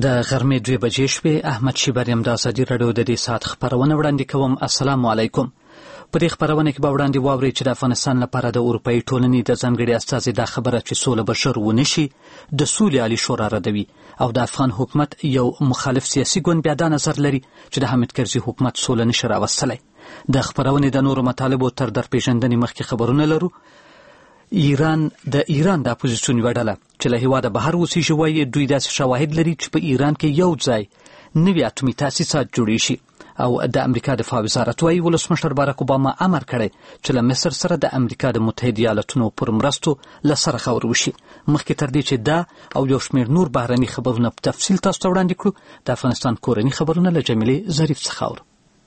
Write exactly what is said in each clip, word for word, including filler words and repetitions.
د غرمې دوه بجې شوې. احمد شیبر یم د ازادي راډیو د دې ساعت خبرونه وړاندې کوم. السلام علیکم. په دې خبرونه کې به وړاندې واورئ چې د افغانستان لپاره د اروپایي ټولنې د ځانګړي استازي دا خبره چې سوله به ژر ونه شي د سولې عالي شورا ردوي، او د افغان حکومت یو مخالف سیاسي ګوند بیا دا نظر لري چې د حامد کرزي حکومت سوله نشي راوستلی. د خبرونې د نورو مطالبو تر درپېژندنې مخکې خبرونه لرو. ایران د ایران د اپوزیسیون یوه ډله چې له هېواده بهر اوسېږي وایي دوی داسې شواهد لري چې په ایران کې یو ځای نوي اټومي تاسیسات جوړې شي، او د امریکا دفاع وزارت وایي ولسمشر باراک اوباما امر کړی چې له مصر سره د امریکا د متحده ایالاتونو پر مرستو له سره خبرې وشي. مخکې تر دې چې دا او یو شمېر نور بهرني خبرونه په تفصیل تاسو ته وړاندې کړو، د افغانستان کورني خبرونه له جمیلې ظریف څخه اورو.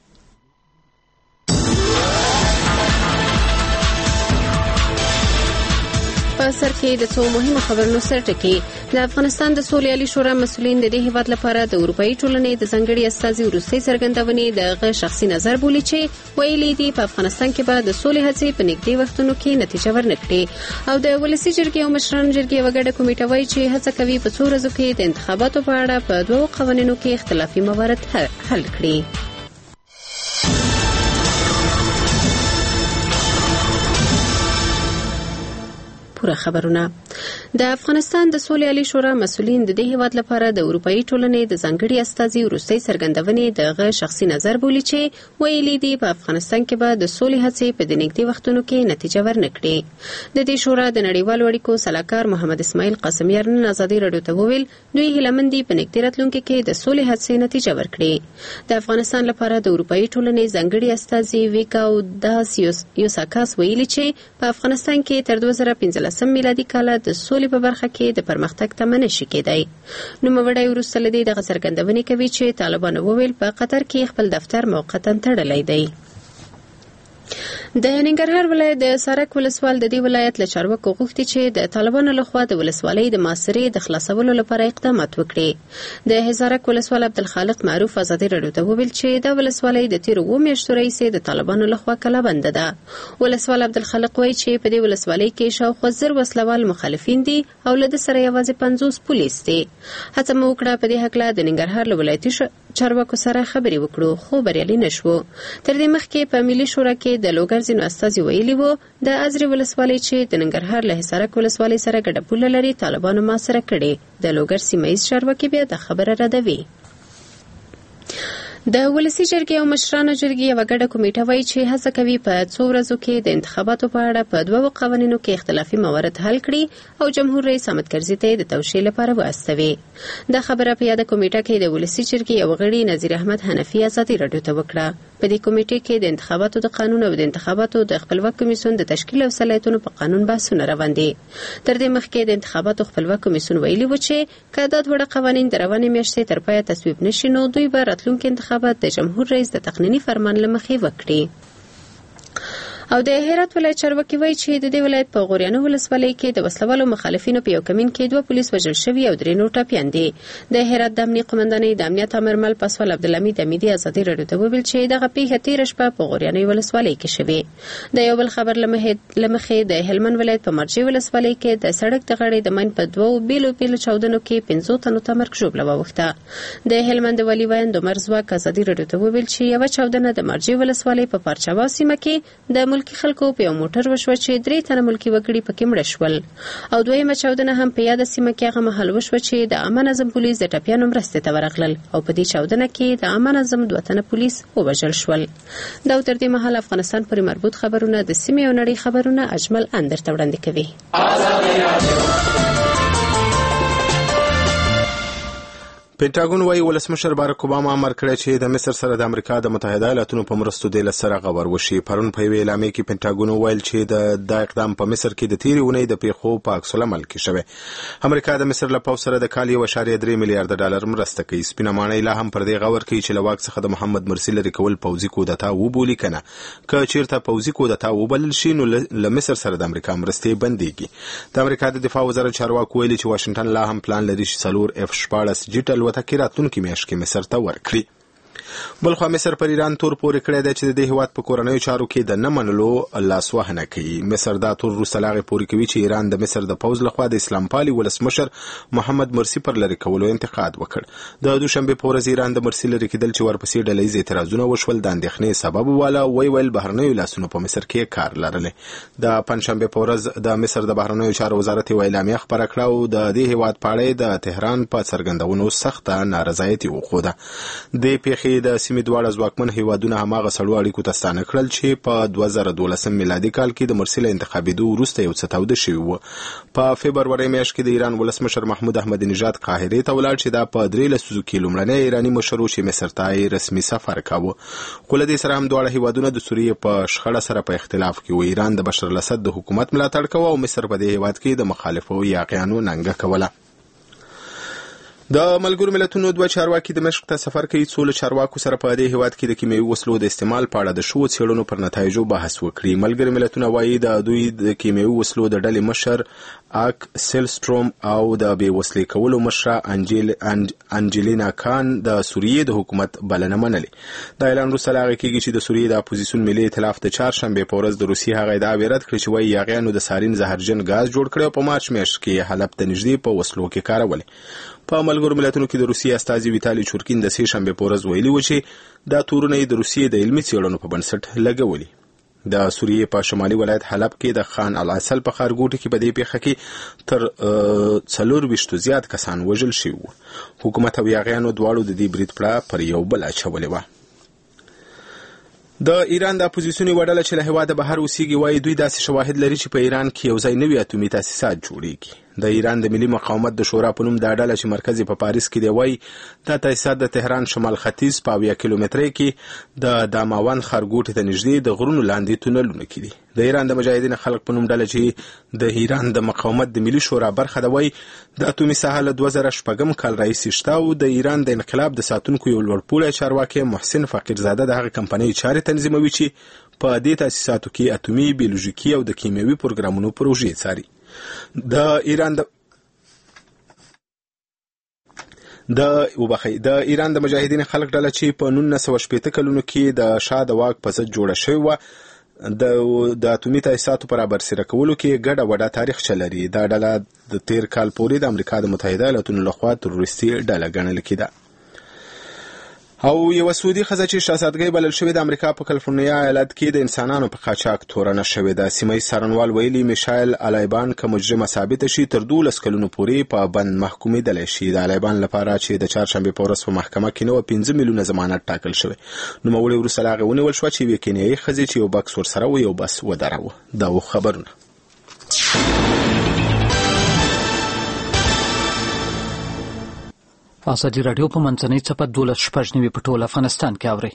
په سر کې د څو مهمو خبرونو سر ټکي. د افغانستان د سولې عالي شورا مسؤلین د دې هیواد لپاره د اروپایي ټولنې د ځانګړي استازي وروستۍ څرګندونې د هغه شخصي نظر بولي چې ویلي دي په افغانستان کې به د سولې هڅې په نږدې وختونو کې نتیجه ورنکړي، او د ولسي جرګې او مشرانو جرګې یوه ګډه کمیټه وایي چې هڅه کوي په څو ورځو کې د انتخاباتو په اړه په دوو قوانینو کې اختلافي موارد حل کړي. پوره خبرونه. د افغانستان د سولې عالي شورا مسؤلین د دې هیواد لپاره د اروپایي ټولنې د ځانګړي استازي وروستۍ څرګندونې د هغه شخصي نظر بولي چې ویلي دي په افغانستان کې به د سولې هڅې په د نږدې وختونو کې نتیجه ورنکړي. د دې شورا د نړیوالو اړیکو سلاکار محمد اسماعیل قاسمیار نن ازادي راډیو ته وویل دوی هیله مند دي په نږدې راتلونکي کې د سولې هڅې نتیجه ورکړي. د افغانستان لپاره د اروپایي ټولنې ځانګړي استازي ویکاو داس یوساکاس ویلي چې په افغانستان کې تر دوه زره پنځلس سم میلادي کاله د سولې په برخه کې د پرمختګ تمه نشي کېدی. نوموړی وروسته له دې دغه څرګندونې کوي چې طالبانو وویل په قطر کې خپل دفتر موقتا تړلی دی. د ننګرهار ولایت د سارک ولسوال د دې ولایت له چارواکو غوښتي چې د طالبانو لخوا د ولسوالۍ د محاصرې د خلاصولو لپاره اقدامات وکړي. د هزارک ولسوال عبدالخالق معروف ازادي راډیو ته وویل چې د ولسوالۍ د تیرو اووه میاشتو راهیسې د طالبانو لخوا کلابنده ده. ولسوال عبدالخالق وایي چې په دې ولسوالۍ کې شاوخوا زر وسلوال مخالفین دي او له ده سره یوازې پنځوس پولیس دي. هڅه مو وکړه په دې هکله د ننګرهار له ولایتي چارواکو سره خبرې وکړو، خو بریالي نشو. تر دې مخکې په ملي شورا کې د لوګر ځینو استازي ویلي وو د ازرې ولسوالۍ چې د ننګرهار له حصارک ولسوالۍ سره ګډه پوله لري طالبانو محاصره کړې. د لوګر سیمه ییز چارواکي بیا د خبره ردوي. د ولسي جرګې او مشرانو جرګې یوه ګډه کمیټه وایي چې هڅه کوي په څو ورځو کې د انتخاباتو په اړه په دوو قوانینو کې اختلافي موارد حل کړي او جمهور رئیس حامد کرزي ته د توشیح لپاره واستوي. دا خبره په یاده کمیټه کې د ولسي جرګې یو غړي نظیر احمد حنفي ازادي راډیو ته وکړه. په دې کمیټې کې د انتخاباتو د قانون او د انتخاباتو د خپلواک کمیسیون د تشکیل او صلاحیتونو په قانون بحثونه روان دي. تر دې مخکې د انتخاباتو خپلواک کمیسیون ویلي و چې که دا دواړه قوانین د روانې میاشتې تر پایه تصویب نشي نو دوی به راتلونکي انتخابات د جمهور رئیس د تقنیني فرمان له مخې وکړي. او د هرات ولایت چارواکي وایي چې د دې ولایت په غوریانو ولسوالۍ کې د وسلوالو مخالفینو په یو کمین کې دوه پولیس وژل شوي او درې نور ټپیان دي. د هرات د امنیه قومندانۍ د امنیت امرمل پاسوال عبدالحمید امیدي ازادي راډیو ته وویل چې دغه پیښه تېره شپه په غوریانو ولسوالۍ کې شوې. د یو بل خبر له مخې د هلمند ولایت په مرجې ولسوالۍ کې د سړک د غاړې د مین په دوو بیلو بیلو چاودنو کې پنځو تنو ته مرګ ژوبله واوښته. د هلمند والي ویاند عمر ځواک ازادي راډیو ته وویل چې یوه چاودنه د مرجې ولسوالۍ په پارچاوا سیمه کې د ملکي خلکو په یو موټر وشوه چې درې تنه ملکي وګړي پکې مړه شول، او دویمه چاودنه هم په یاده سیمه کې هغه مهال وشوه چې د عامه نظم پولیس د ټپیانو مرستې ته ورغلل، او په دې چاودنه کې د عامه نظم دوه تنه پولیس ووژل شول. دا تر دې مهال افغانستان پورې مربوط خبرونه د سیمې او نړۍ خبرونه اجمل اندر ته وړاندې کوي. پینټاګون وايي ولسمشر باراک اوباما امر کړی چې د مصر سره د امریکا د متحده ایالاتونو په مرستو د لسره غور وشي. پرون په یوه اعلامیه کې پینټاګون ویل چې د دا اقدام په مصر کې د تیرې اونۍ د پیښو په عکس العمل کې شوی. امریکا د مصر له پوځ سره د کال یو اعشاریه درې میلیارډ ډالر مرسته کوي. سپینه ماڼۍ لا هم پر دې غور کوي چې له واک څخه د محمد مرسي لرې کول پوځي کودتا وبولي کنه. که چیرته پوځي کودتا وبلل شي نو له مصر سره د امریکا مرستې بنديږي. د امریکا د دفاع وزارت چارواکو ویلي چې واشنگټن لا هم پلان لري چې څلور اف شپاړس جټ الوتکې راتلونکي میاشت کې مصر ته ورکړي. بلخوا مصر پر ایران تور پورې کړی دی چې د دې هیواد په کورنیو چارو کې د نه منلو لاسوهنه کوي. مصر دا تور وروسته لاغې پورې کوي چې ایران د مصر د پوځ لخوا د اسلام پالي ولسمشر محمد مرسي پر لرې کولو انتقاد وکړ. د دوشنبې په ورځ ایران د مرسي لرې کېدل چې ورپسې ډله ییز اعتراضونه وشول د اندېښنې سبب واله. وی ویل بهرنیو لاسونو په مصر کې کار لرلی. د پنجشنبې په ورځ د مصر د بهرنیو چارو وزارت یوه اعلامیه خپره کړه او د دې هیواد په اړه د تهران په څرګندونو سخته نارضایتي وښوده. د پیښې د سیمې دواړه ځواکمن هیوادونه هماغه سړو اړیکو ته ستانه کړل چې په دوه زره دولسم میلادي کال کې د مرسي له انتخابېدو وروسته یو څه توده شوي وو. په فبرورۍ میاشت کې د ایران ولسمشر محمود احمدي نژاد قاهرې ته ولاړ چې دا په درې لسیزو کې لومړنی ایراني مشر و چې مصر ته رسمي سفر کاوه. خو له دې سره هم دواړه هیوادونه د سوریې په شخړه سره په اختلاف کې و. ایران د بشر الاسد د حکومت ملاتړ کوه او مصر په دې هیواد کې د مخالفو یاغیانو ننګه کوله. د ملګرو ملتونو دوه چارواکي دمشق ته سفر کوي. څو له چارواکو سره په دې هیواد کې د کیمیاوي وسلو د استعمال په اړه د شوو څېړنو پر نتایجو بحث وکړي. ملګري ملتونه وایي د دوی د کیمیاوي وسلو د ډلې مشر اک سیلستروم او د بې وسلې کولو مشره انجل انجلینا کان د سوریې د حکومت بلنه منلې. دا اعلان وروسته له هغې کېږي چې د سوریې د اپوزیسیون ملي ائتلاف د چهارشنبې په ورځ د روسیې هغه ادعا رد کړې چې وایي یاغیانو د سارین زهرجن ګاز جوړ کړی او په مارچ میاشت کې حلب ته نږدې په وسلو کې کارولې. په ملګرو ملتونو کې د روسیې استازي ویتالي چورکین د سې شنبې په ورځ ویلي و چې دا تورونه یې د روسیې د علمي څېړنو په بنسټ لګولي. د سوریې په شمالي ولایت حلب کې د خان العسل په ښارګوټي کې په دې پیښه کې تر څلور ویشتو زیات کسان وژل شوي وو. حکومت او یاغیانو دواړو د دې برید پړه پر یو بل اچولې وه. د ایران د اپوزیسیون یوه ډله چې له هېواده بهر اوسېږي وایي دوی داسې شواهد لري چې په ایران کې یو ځای نوي اتومي تاسیسات جوړېږي. د ایران د ملي مقاومت د شورا په نوم دا ډله چې مرکز په پاریس کې دی وایي دا تاسیسات د تهران شمال ختیځ په اویا کیلومترۍ کې د داماوند ښارګوټي ته نږدې د غرونو لاندې تونلونه کې دي. د ایران د مجاهدین خلق په نوم ډله چې د ایران د مقاومت د ملي شورا برخه ده وایي د اتومي ساحه له دوه زره شپږم کال راهیسې شته او د ایران د انقلاب د ساتونکو یو لوړپوړی چارواکی محسن فقیرزاده د هغې کمپنۍ چارې تنظیموي چې په دې تاسیساتو کې اتومي بیولوژیکي او د کیمیاوي پروګرامونو پروژې څاري. د ایران د د وبخي د ایران د مجاهدین خلق ډله چې په نولس سوه شپېته کلونو کې د شاه د واک په ضد جوړه شوې وه د د اتومي تاسیساتو پر برسېره کولو کې ګډه وډه تاریخچه لري. دا ډله د تیر کال پورې د امریکا د متحده ایالاتونو لخوا تروریستي ډله ګڼل کېده. او یو سعودي ښځه چې شهزادګۍ بلل شوې د امریکا په کالیفورنیا ایالت کې د انسانانو په قاچاق تورنه شوې ده. سیمه‌ییز څارنوال ویلي میشایل الایبان که مجرمه ثابته شي تر دولس کلونو پورې په بند محکومېدلی شي. د الایبان لپاره چې د چهارشنبې په ورځ په محکمه کې نه وه پنځه میلیونه ضمانت ټاکل شوی. نوموړې وروسته له هغې ونیول شوه چې یوې کینیایي ښځې چې یو بکس ورسره و یو بس ودراوه. دا و خبرونه. ازادي راډیو په منځنۍ څپه دولس شپږ نوي په ټول افغانستان کې اوري.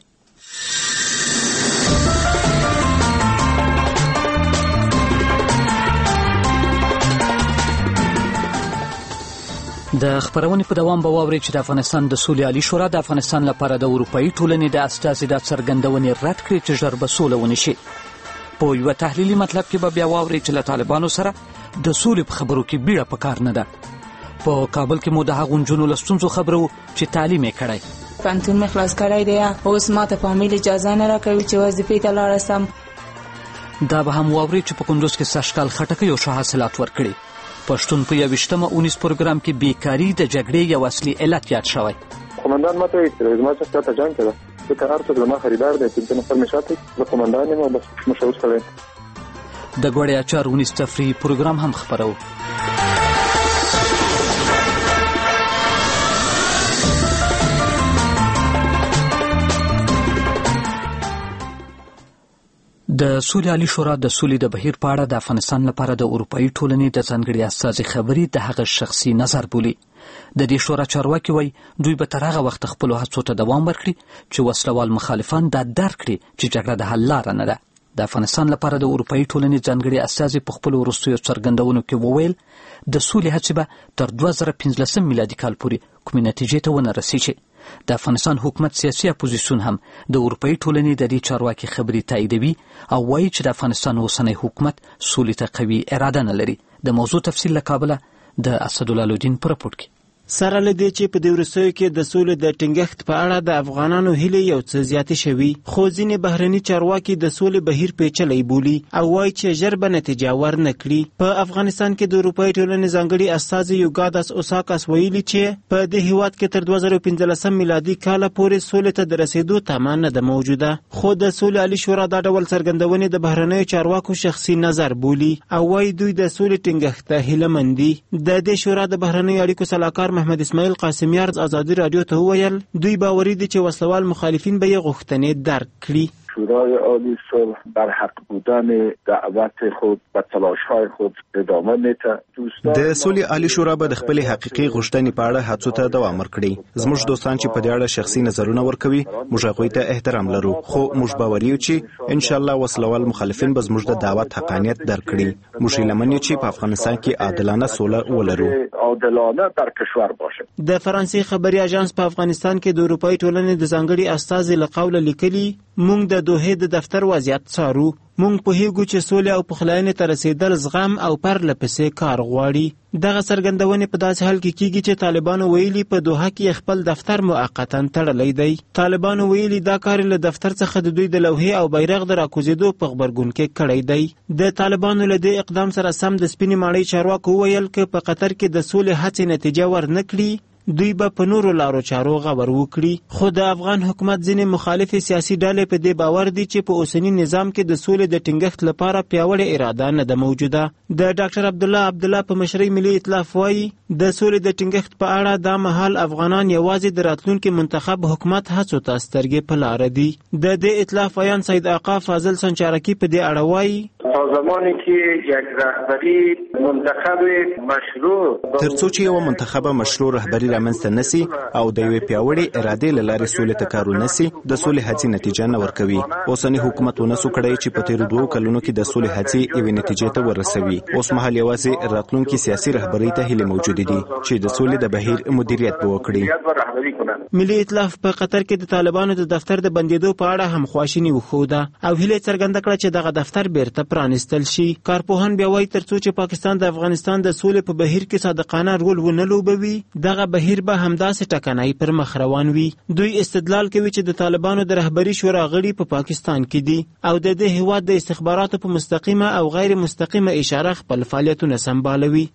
د خبرونې په دوام به واورئ چې د افغانستان د سولې عالي شورا د افغانستان لپاره د اروپایي ټولنې د استازي دا څرګندونې رد کړې چې ژر به سوله ونشي. په یوه تحلیلي مطلب کې به بیا واورئ چې له طالبانو سره د سولې په خبرو کې بیړه په کار نه ده. په کابل کې مو د هغو نجونو له ستونزو خبرو چې تعلیم یې کړی. پوهنتون مې خلاص کړی دی، اوس ماته فامیل اجازه نه راکوي چې وظیفې ته لاړه سم. دا به هم واورئ چې په کندوز کې سږکال خټکۍ او ښه حاصلات ورکړي. پښتون په یوویشتمه اونیز پروګرام کې بیکاري د جګړې یو اصلي علت یاد شوی. قومندان ماته وایي چې زما څخه ته جنګ کړه، ځکه هر څوک زما خریدار دی. پنځه نفر مې شاته زه قومندان یم او بس مشهور سړی. د ګوړې اچار اونیز تفریحي پروګرام هم خپروو. د سولې عالي شورا د سولې د بهیر په اړه د افغانستان لپاره د اروپایي ټولنې د ځانګړي استازي خبرې د هغه شخصي نظر بولي. د دې شورا چارواکي وایي دوی به تر هغه وخته خپلو هڅو ته دوام ورکړي چې وسلوال مخالفان دا درک کړي چې جګړه د حل لاره نه ده. د افغانستان لپاره د اروپایي ټولنې ځانګړي استازي په خپلو وروستیو څرګندونو کې وویل د سولې هڅې به تر دوه زره پنځلسم میلادي کال پورې کومې نتیجې ته ونه رسېږي. د افغانستان حکومت سیاسي اپوزیسیون هم د اروپایي ټولنې د دې چارواکي خبرې تاییدوي او وایي چې د افغانستان اوسنی حکومت سولې ته قوي اراده نه لري. د موضوع تفصیل له کابله د اسدالله لودین په رپورټ کې. سره له دې چې په دې وروستیو کې د سولې د ټینګښت په اړه د افغانانو هیلې یو څه زیاتې شوي، خو ځینې بهرني چارواکي د سولې بهیر پیچلی بولي او وایي چې ژر به نتیجه ورنه کړي. په افغانستان کې د اروپایي ټولنې ځانګړي استازي یوګاداس اوساکاس ویلي چې په دې هیواد کې تر دوه زره پنځلسم میلادي کاله پورې سولې ته د رسېدو تمه نه ده موجوده، خو د سولې عالي شورا دا ډول څرګندونې د بهرنیو چارواکو شخصي نظر بولي او وایي دوی د سولې ټینګښت ته هیله مند دي. د دې شورا د بهرنیو اړیکو سلاکار محمد اسماعیل قاسمیار ازادي رادیو ته وویل دوی باوري دي چې وسلوال مخالفین به یې غوښتنې درک کړي. شورای عالی صلح بر حق بودن دعوت خود و تلاش‌های خود ادامه میده. د سولې عالی شورا به د خپل حقيقي غوښتنې په اړه هڅو ته دوام ورکړي. زموږ دوستان چې په دې اړه شخصي نظرونه ورکوي موږ هغوی ته احترام لرو، خو موږ باوري یو چې ان شاء الله وسلوال مخالفین به زموږ د دعوت حقانیت درک کړي. موږ هیله من یو چې په افغانستان کې عادلانه سوله ولرو. عادلانه در کشور باشه. د فرانسې خبري اژانس په افغانستان کې د اروپایي ټولنې د ځانګړي استازي له قوله لیکلي مونږ د دوحې د دفتر وضعیت څارو، مونږ پوهیږو چې سولې او پخلاینې ته رسیدل زغم او پرله پسې کار غواړي. دغه څرګندونې په داسې حال کې کیږي چې طالبانو ویلي په دوحه کې خپل دفتر موقتا تړلی دی. طالبانو ویلي دا کار له دفتر څخه د دوی د لوحې او بیرغ د راکوزېدو په غبرګون کې کړی دی. د طالبانو له دې اقدام سره سم د سپینې ماڼۍ چارواکو وویل که په قطر کې د سولې هڅې نتیجه ورنه کړي دوی به په نورو لارو چارو غور وکړي. خو د افغان حکومت ځینې مخالف سیاسي ډلې په دې باور دي چې په اوسني نظام کې د سولې د ټینګښت لپاره پیاوړې اراده نه ده موجوده. د ډاکټر عبدالله عبدالله په مشرۍ ملي ائتلاف وایي د سولې د ټینګښت په اړه دا مهال افغانان یوازې د راتلونکي منتخب حکومت هڅو ته سترګې په لاره دي. د دې ائتلاف ایان سید آقا فاضل سنچارکي په دې اړه وایي تا زمانی که یک رهبری منتخب مشروع ترڅو چې یو منتخبه مشروع رهبری رامنځته نسی او د یوې پیاوړې ارادې له لارې سولې ته کار ونسی د سولې هڅې نتیجه نه ورکوي. اوسنی حکومت ونسو کړی چې په تیرو دوو کلونو کې د سولې هڅې یوې نتیجې ته ورسوي. اوس مهال یوازې راتلونکي سیاسي رهبرۍ ته هیلې موجودې دي چې د سولې د بهیر مدیریت به وکړي. ملي ائتلاف په قطر کې د طالبانو د دفتر د بندېدو په اړه هم خواشیني وښوده او هیله څرګنده کړه چې دغه دفتر بیرته پرانیستل شي. کارپوهان بیا وایي ترڅو چې پاکستان د افغانستان د سولې په بهیر کې صادقانه رول ونه لوبوي دغه بهیر به همداسې ټکنۍ پر مخ روان وي. دوی استدلال کوي چې د طالبانو د رهبري شورا غړي په پاکستان کې دي او د دې هیواد د استخباراتو په مستقیمه او غیر مستقیمه اشاره خپل فعالیتونه سمبالوي.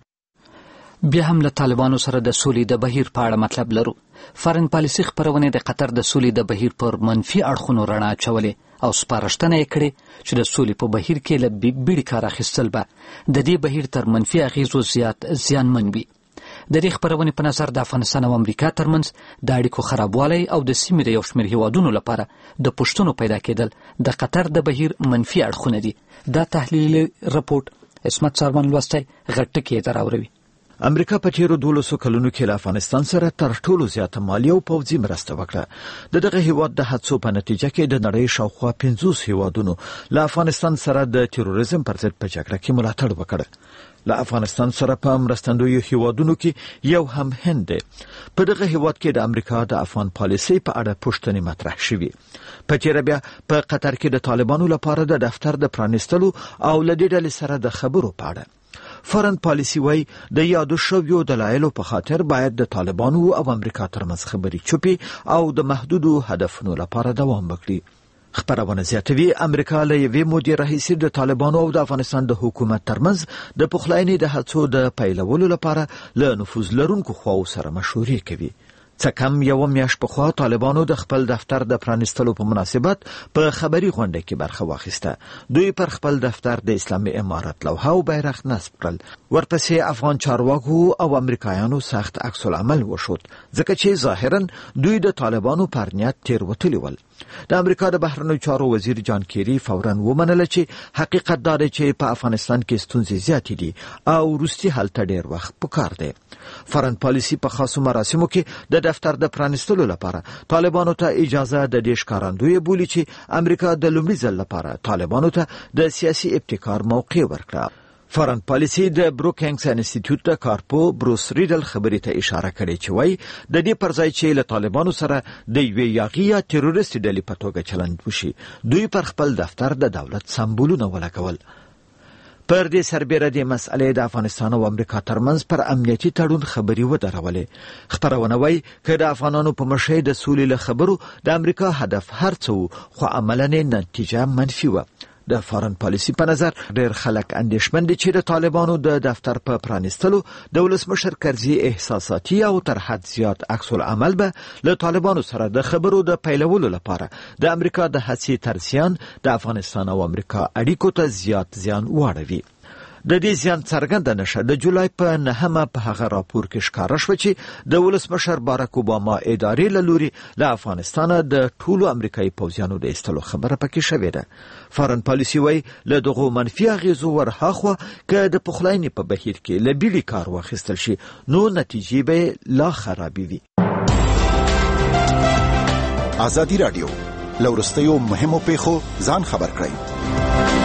بیا هم له طالبانو سره د سولې د بهیر په اړه مطلب لرو. فارن پالیسي خپرونې د قطر د سولې د بهیر پر منفي اړخونو رڼا اچولې او سپارښتنه یې کړې چې د سولې په بهیر کې له بیړې کار اخیستل به د دې بهیر تر منفي اغیزو زیات زیانمن وي. د دې خپرونې په نظر د افغانستان او امریکا ترمنځ د اړیکو خرابوالی او د سیمې د یو شمېر هیوادونو لپاره د پوښتنو پیدا کېدل د قطر د بهیر منفي اړخونه دي. دا تحلیلي رپورټ عصمت سارمان لوستی غټ ټکي ته راوړوي. امریکا په تیرو دولسو کلونو کې له افغانستان سره تر ټولو زیاته مالي او پوځي مرسته وکړه. د دغه هیواد د هڅو په نتیجه کې د نړۍ شاوخوا پنځوس هیوادونو له افغانستان سره د تروریزم پر ضد په جګړه کې ملاتړ وکړ. له افغانستان سره په مرستندویو هیوادونو کې یو هم هند دی. په دغه هیواد کې د امریکا د افغان پالیسۍ په اړه پوښتنې مطرح شوې. په تیر بیا په قطر کې د طالبانو لپاره د دفتر د پرانیستلو او له دې ډلې سره د خبرو په اړه فارن پالیسی وای د یادو شویو دلایلو په خاطر باید د طالبانو او امریکا ترمنځ خبرې چوپي او د محدودو هدفونو لپاره دوام وکړي. خبرونه زیاتوي امریکا له یوې مودې راهیسې د طالبانو او د افغانستان د حکومت ترمنځ د پخلاینې د هڅو د پیلولو لپاره له نفوذ لرونکو خواو سره مشورې کوي. څه کم یو میاشت پخوا طالبانو د خپل دفتر د پرانیستلو په مناسبت په خبري غونډه کې برخه واخیسته. دوی پر خپل دفتر د اسلامي امارت لوحه او بیرغ نصب کړل. ورپسې افغان چارواکو او امریکایانو سخت عکس العمل وشود ځکه چې ظاهرا دوی د طالبانو پر نیت تیروتلي ول. د امریکا د بهرنیو چارو وزیر جان کیری فوراً ومنله چې حقیقت دا دی چې په افغانستان کې ستونزې زیاتې دي او وروستي حل ته ډېر وخت پکار دی. فارن پالیسی په خاصو مراسمو کې د دفتر د پرانیستلو لپاره طالبانو ته اجازه د دې ښکارندوی بولي چې امریکا د لومړي ځل لپاره طالبانو ته د سیاسي ابتکار موقع ورکړه. فارن پالیسی د بروکینګز انسټیټیوټ د کارپو بروس ریډل خبرې ته اشاره کړې چې وایي د دې پر ځای چې له طالبانو سره د یوې یاغي یا تروریست ډلې په توګه چلند وشي دوی پر خپل دفتر د دولت سمبولونه ولګول. پر دې سربېره د مسئلې د افغانستان او امریکا ترمنځ پر امنیتي تړون خبري ودرولې. خبرونه وايي که د افغانانو په مشرۍ د سولې له خبرو د امریکا هدف هر څه خو عملاً نتیجه منفي وه. د فارن پالیسي په نظر ډېر خلک اندېښمن دي چې د طالبانو د دفتر په پرانیستلو د ولسمشر کرزي احساساتي او تر حد زیات عکس العمل به له طالبانو سره د خبرو د پیلولو لپاره د امریکا د هڅې تر زیان د افغانستان او امریکا اړیکو ته زیات زیان واړوي. د دې زیان څرګنده نشه د جولای په نهمه په هغه راپور کې ښکاره شوه چې د ولسمشر باراک اوباما ادارې له لوري له افغانستانه د ټولو امریکایي پوځیانو د ایستلو خبره پکې شوې ده. فارن پالیسي وایي له دغو منفي اغېزو ورهاخوا که د پخلاینې په بهیر کې له بیړې کار واخیستل شي نو نتیجې به لا خرابې وي. ازادي راډیو له وروستیو مهمو پیښو ځان خبر کړئ.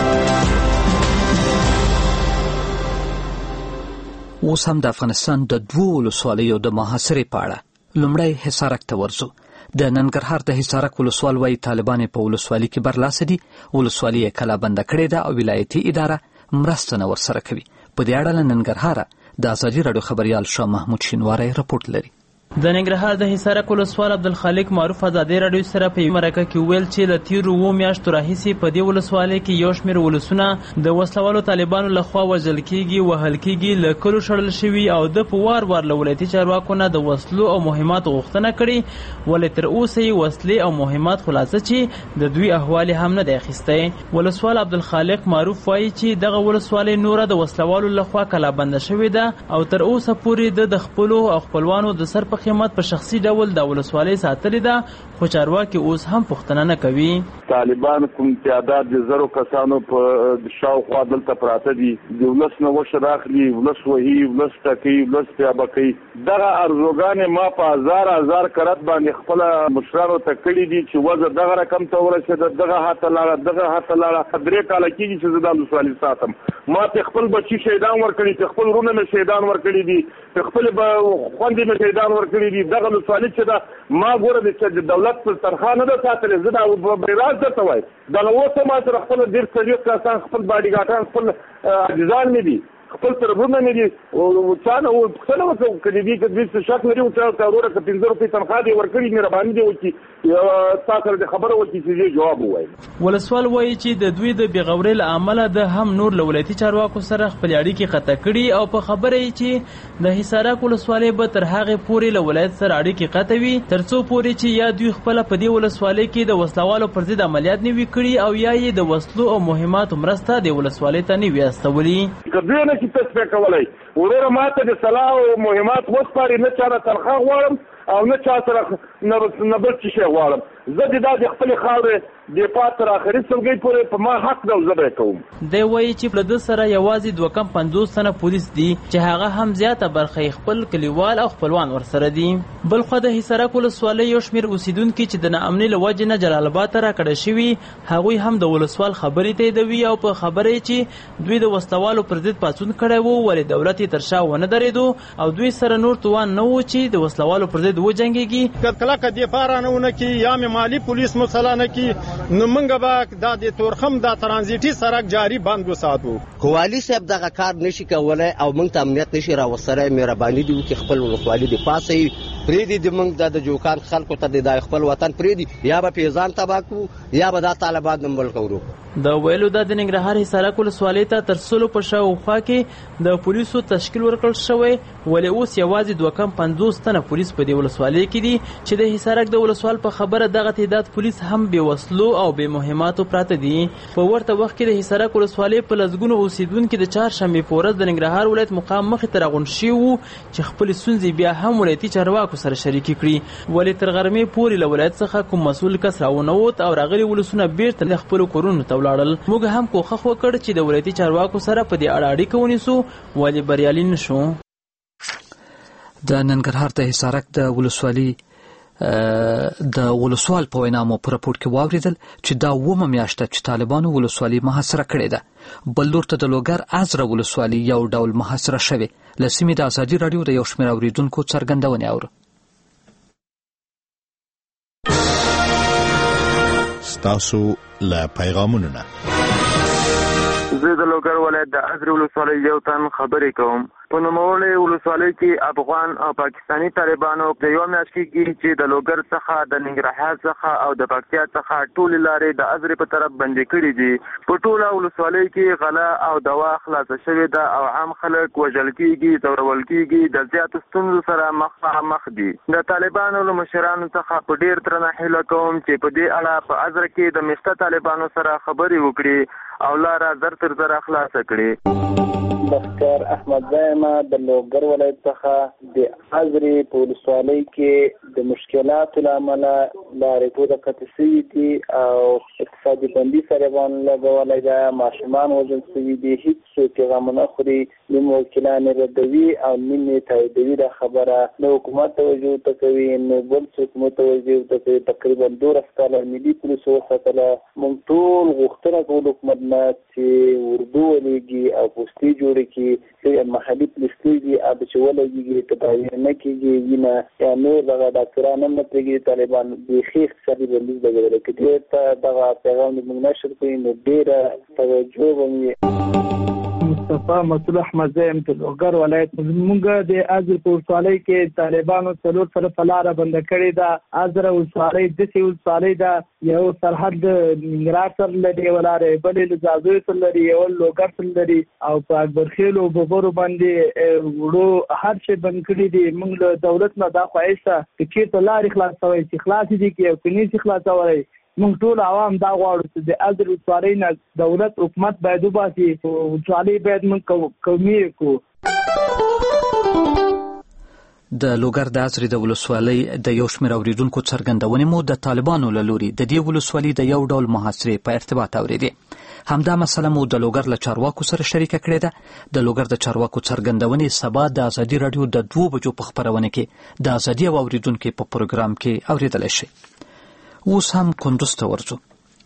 اوس هم د افغانستان د دوو ولسوالیو د محاصرې په اړه لومړی حصارک ته ورځو. د ننګرهار د حصارک ولسوال وايي طالبان په ولسوالۍ کې برلاسه دي، ولسوالۍ یې کلا بنده کړې ده او ولایتي اداره مرسته نه ورسره کوي. په دې اړه له ننګرهاره د ازادي راډیو خبریال شاه محمود شینواری رپورټ لري. د ننګرهار د حصارک ولسوال عبدالخالق معروف ازادي راډیو سره په مرکه کې ویل چې له تیرو اوو میاشتو راهیسې په دې ولسوالۍ کې یو شمېر ولسونه د وسلوالو طالبانو لخوا وژل کېږي، وهل کېږي، له کلو شړل شوي او د په وار وار له ولایتي چارواکو نه د وسلو او مهماتو غوښتنه کړې، ولې تر اوسه یې وسلې او مهمات خلاصه چې د دوی احوال هم نه دی اخیستی. ولسوال عبدالخالق معروف وایي چې دغه ولسوالۍ نوره د وسلوالو لخوا کلابنده شوې ده او تر اوسه پورې د خپلو او خپلوانو د سر په قیمت په شخصي ډول د ولسوالۍ ساتلې ده، خو چارواکي اوس هم پوښتنه نه کوي. طالبان کوم تعداد د زرو کسانو په شاوخوا دلته پراته دي، د ولس نه وشر اخلي، ولس وهي، ولس ټکوي، ولس پیابه کوي. دغه ارزوګانې ما په هزار هزار کرت باندې خپله مشرانو ته کړي دي چې وضع دغه رقم ته ورسېده، دغه هاته لاړه، دغه هاته لاړه. درې کاله کېږي چې زه دا ولسوالي ساتم. ما ته خپل بچي شهیدان ورکړي دي، خپل وروڼه مې شهیدان ورکړي دي، خپل خویندې مې شهیدان ورکړي دي. دغه ولسوالي چې ده ما ګوره د دولت په تنخوا نه ده ساتلې، زه دا بېراز درته وایم. دغه اوس هم ما سره خپل ډېر څلوېښت کسان، خپل باډي ګارډان، خپل عاجزان مې دي، خپل تربونه مې دي. چا نه پوښتنه وکړه که د دې که دوی څه شک لري چا ته وروره که پنځه روپۍ تنخوا دې ورکړي، مهرباني دې وکړي تا سره دې خبره وکړي چې دې جواب ووایم. ولسوال وایي چې د دوی د بېغورۍ له امله د هم نور له ولایتي چارواکو سره خپلې اړیکې قطع کړي او په خبره یې چې د حصارک ولسوالۍ به تر هغې پورې له ولایت سره اړیکې قطع وي تر څو پورې چې یا دوی خپله په دې ولسوالۍ کې د وسلوالو پر ضد عملیات نه وي کړي او یا یې د وسلو او مهماتو مرسته د ولسوالۍ ته نه وي استولي. که دوی نه شي تصفیه کولی، وروره ما ته د سلاح او مهمات وسپاري، نه چا نه تنخوا غواړم او نه چا سره نه بل څه شی غواړم. زه د دا د خپلې خاورې دفاع تر آخري سلګۍ پورې په ما حق ده او زه به یې کوم. دی وایي چې له ده سره یوازې دوه کم پنځوس تنه پولیس دي چې هغه هم زیاته برخه یې خپل کلیوال او خپلوان ورسره دي. بل خوا د حصارک ولسوالۍ یو شمېر اوسېدونکي چې د ناامنۍ له وجې نه جلال آباد ته راکډه شوي، هغوی هم د ولسوال خبرې تاییدوي او په خبره یې چې دوی د وسلوالو پر ضد پاڅون کړی و، ولې دولت یې تر شا ونه درېدو او دوی سره نور توان نه و چې د وسلوالو پر ضد وجنګېږي. که کلکه دفاع رانه ونه کړي یا مې مالي پولیس مسله نه کړي نو موږ به دا د تورخم دا ترانزیټي سړک جاري بند وساتو. که والي صاحب دغه کار نشي کولی او موږ ته امنیت نشي راوستلی، مهرباني دي وکړي خپل ولسوالي دفاع صحیح پرېږدي، د موږ د جوکان خلکو ته د خپل وطن پرېږدي، یا به پیزان تباه کړو یا به دا طالبان د ملک ورو. د ویلو دا د ننګرهار حصارک ولسوالۍ ته تر سلو په شاوخوا کې د پولیسو تشکیل ورکړل شوی، ولې اوس یوازې دوه کم پنځوس تنه پولیس په دې ولسوالۍ کې دي چې د حصارک د ولسوال په خبره دغه تعداد پولیس هم بې وسلو او بې مهماتو پراته دي. په ورته وخت کې د حصارک ولسوالۍ په لسګونو اوسېدونکي د چهارشنبې په ورځ د ننګرهار ولایت مقام مخې ته راغونډ شوي وو چې خپلې ستونزې بیا هم ولایتي چارواکو سره شریکې کړي، ولې تر غرمې پورې له ولایت څخه کوم مسؤل کس راونوت او راغلي ولسونه بیرته د خپلو کورونو ته ولاړل. موږ هم کوښښ وکړ چې د ولایتي چارواکو سره په دې اړه اړیکه ونیسو، ولې بریالي نه شو. د ننګرهار د حصارک د ولسوالۍ د ولسوال په وینا مو په راپور کې واوریدل چې دا اوومه میاشت ده چې طالبانو ولسوالي محاصره کړې ده. بل لور ته د لوګر ازره ولسوالي یو ډول محاصره شوې. له سیمې د ازادي راډیو د یو شمېر اورېدونکو څرګندونې اورو. ستاسو له پیغامونو نه زه د لوګر ولایت د ازرې ولسوالۍ یو تن خبرې کوم. په نوموړې ولسوالۍ کې افغان او پاکستاني طالبانو د یو میاشت کېږي چې د لوګر څخه د ننګرهار څخه او د پکتیا څخه ټولې لارې د ازرې په طرف بندې کړي دي. په ټوله ولسوالۍ کې غلا او دوا خلاصه شوې ده او عام خلک وژل کېږي، ځورول کېږي، د زیاتو ستونزو سره مخامخ دي. د طالبانو له مشرانو څخه په ډېر درنه هیله کوم چې په دې اړه په ازره کې د مشته طالبانو سره خبرې وکړي او لاره زر تر زره خلاصه کړي. بختیار احمد زایمه د لوګر ولایت څخه د ازرې په ولسوالۍ کې د مشکلاتو له امله لارې ټوله قطع شوي دي او اقتصادي بندي سره باندې لګولی ده، ماشومان وژل شوي دي، هېڅ څوک یې غم نه خوري. نیم وکیلان یې ردوي او نیم یې تاییدوي. دا خبره نه حکومت توجه ورته کوي نه بل څوک متوجه ورته کوي. تقریبا دولس کاله ملي پولیسو وساتله. موږ ټول غوښتنه کوو حکومت نه چې اردو ولېږي او پوستې جوړې کړي، محلي پولیس کېږي او چې ولګېږي تداوي نه کېږي وینه یا نور دغه ډاکټران هم نه پرېږدي. طالبان بیخي اقتصادي بندیز لګولی که دې ته دغه پیغام موږ نشر کړي نو ډېره توجه به وي. مصطفی مسعود احمد زیم د لوګر ولایت. موږ د ازرې په ولسوالۍ کې طالبانو څلور طرفه لاره بنده کړې ده. ازره ولسوالۍ داسې ولسوالۍ ده، یو سرحد د ننګرهار سره لري، یوه لاره بلې له ځاځیو سره لري، یوه لوګر سره لري او په اکبرخیلو ببرو باندې وړو هر شی بند کړي دي. موږ له دولت نه دا خواهش ده چې چېرته لارې خلاصوئ چې خلاصې دي که یو که نشي خلاصولی. موږ ټول عوام دا غواړو چې د ازرې ولسوالۍ نه دولت حکومت باید وباسي. ولسوالۍ باید موږ قومي کړو. د لوګر د ازرې د ولسوالۍ د یو شمېر اورېدونکو څرګندونې مو د طالبانو له لوري د دې ولسوالۍ د یو ډول محاصرې په ارتباط اورېدې. همدا مسله مو د لوګر له چارواکو سره شریکه کړې ده. د لوګر د چارواکو څرګندونې سبا د ازادي راډیو د دوو بجو په خپرونه کې د ازادي او اورېدونکو په پروګرام کې اورېدلی شي. اوس هم کندوز ته ورځو.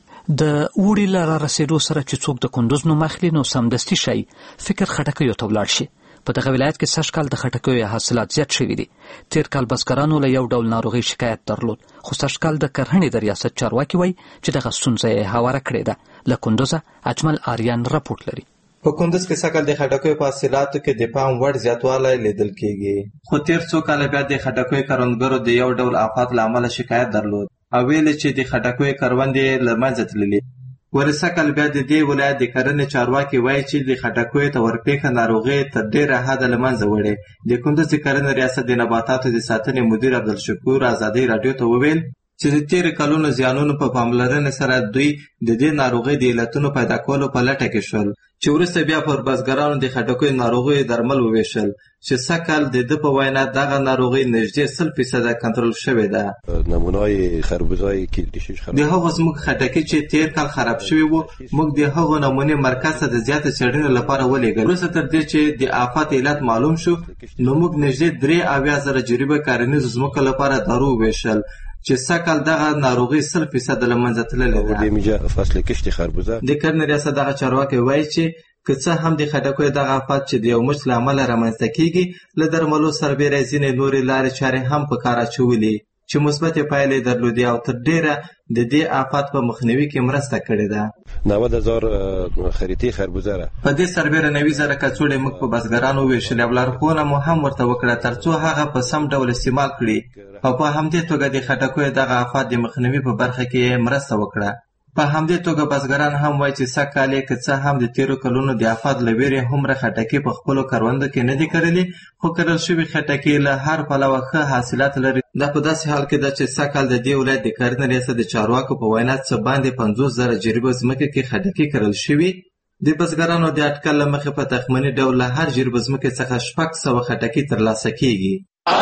د اوړي له رارسېدو سره چې څوک د کندوز نوم اخلي نو سمدستي شي فکر خټکیو ته ولاړ شي. په دغه ولایت کې سږ کال د خټکیو حاصلات زیات شوي دي. تیر کال بزګرانو له یو ډول ناروغي شکایت درلود، خو سږ کال د کرهڼې د ریاست چارواکي وایي چې دغه ستونزه یې هواره کړې ده. له کندوزه اجمل آریان راپورټ لري. په کندوز کې سږ کال د خټکیو په حاصلاتو کې د پام وړ زیاتوالی لیدل کېږي، خو تیر څو کاله بیا د خټکیو کروندګرو د یو ډول آفات له امله شکایت درلود او ویل چې د خټکیو کروندې له منځه تللي. ورسته کال بیا د دې ولایت د کرنې چارواکي وایي چې د خټکیو ته ورپېښه ناروغي تر ډېره حده له منځه وړې. د کندوز د کرنې ریاست د نباتاتو د ساتنې مدیر عبدالشکور ازادۍ راډیو ته وویل چې د تېرو کلونو زیانونو په پاملرنې سره دوی د دې ناروغۍ د علتونو پیدا کولو په لټه کې شول، چې وروسته بیا پر بزګرانو د خټکیو ناروغیو درمل وویشل چې سږ کال د ده په وینا دغه ناروغي نږدې سل فیصده کنټرول شوې ده. نمونه‌های خربوزای کیلدیشیش خراب د هغو زموږ خټکي چې تېر کال خراب شوي وو موږ د هغو نمونې مرکز ته د زیاتې څېړنې لپاره ولېږل. وروسته تر دې چې د آفت علت معلوم شو نو موږ نږدې درې اویا زره جریبه کرنیزو ځمکو لپاره دارو وویشل چې سږ کال دغه ناروغي سل فیصده له منځه تللې ده. د میجا فصل کشت خربوزه د کرنې ریاست دغه چارواکي وایي چې که څه هم د خټکیو دغه آفت چې د یو مچ له امله رامنځته کېږي له درملو سربیره ځینې نورې لارې چارې هم په کار اچولي چې مثبتې پایلې درلودې او تر ډېره د دې آفت په مخنیوي کې مرسته کړې ده. نود هزار خریطې خربوزه ده. په دې سربیره نوي زره کڅوړې موږ په بزګرانو وویشلې او لارښوونه مو هم ورته وکړه تر څو هغه په سم ډول استعمال کړي او په همدې توګه د خټکیو دغه آفت د مخنیوي په برخه کې مرسته وکړه. په همدې توګه بزګران هم وایي چې سږ کال یې که څه هم د تېرو کلونو د آفت له ویرې هومره خټکي په خپلو کروندو کې نه دي کرلي، خو کرل شوي خټکي له هر پلوه ښه حاصلات لري. دا په داسې حال کې ده چې سږ کال د دې ولایت د کرنې ریاست د چارواکو په وینا څه باندې پنځوس زره جریبه ځمکې کې خټکي کرل شوي. د بزګرانو د اټکل له مخې په تخمیني ډول له هر جریبه ځمکې څخه شپږ سوه خټکي ترلاسه کېږي.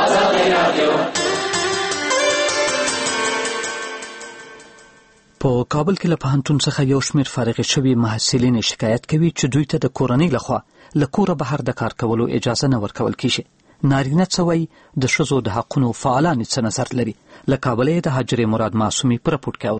په کابل کې له پوهنتون څخه یو شمېر فارغ شوي محصلین شکایت کوي چې دوی ته د کورنۍ لخوا له کوره بهر د کار کولو اجازه نه ورکول کیږي. نارینه څه وایي، د ښځو د حقونو فعالان څه نظر لري. له کابله د حاجرې مراد معصومي په رپورټ کې اورو.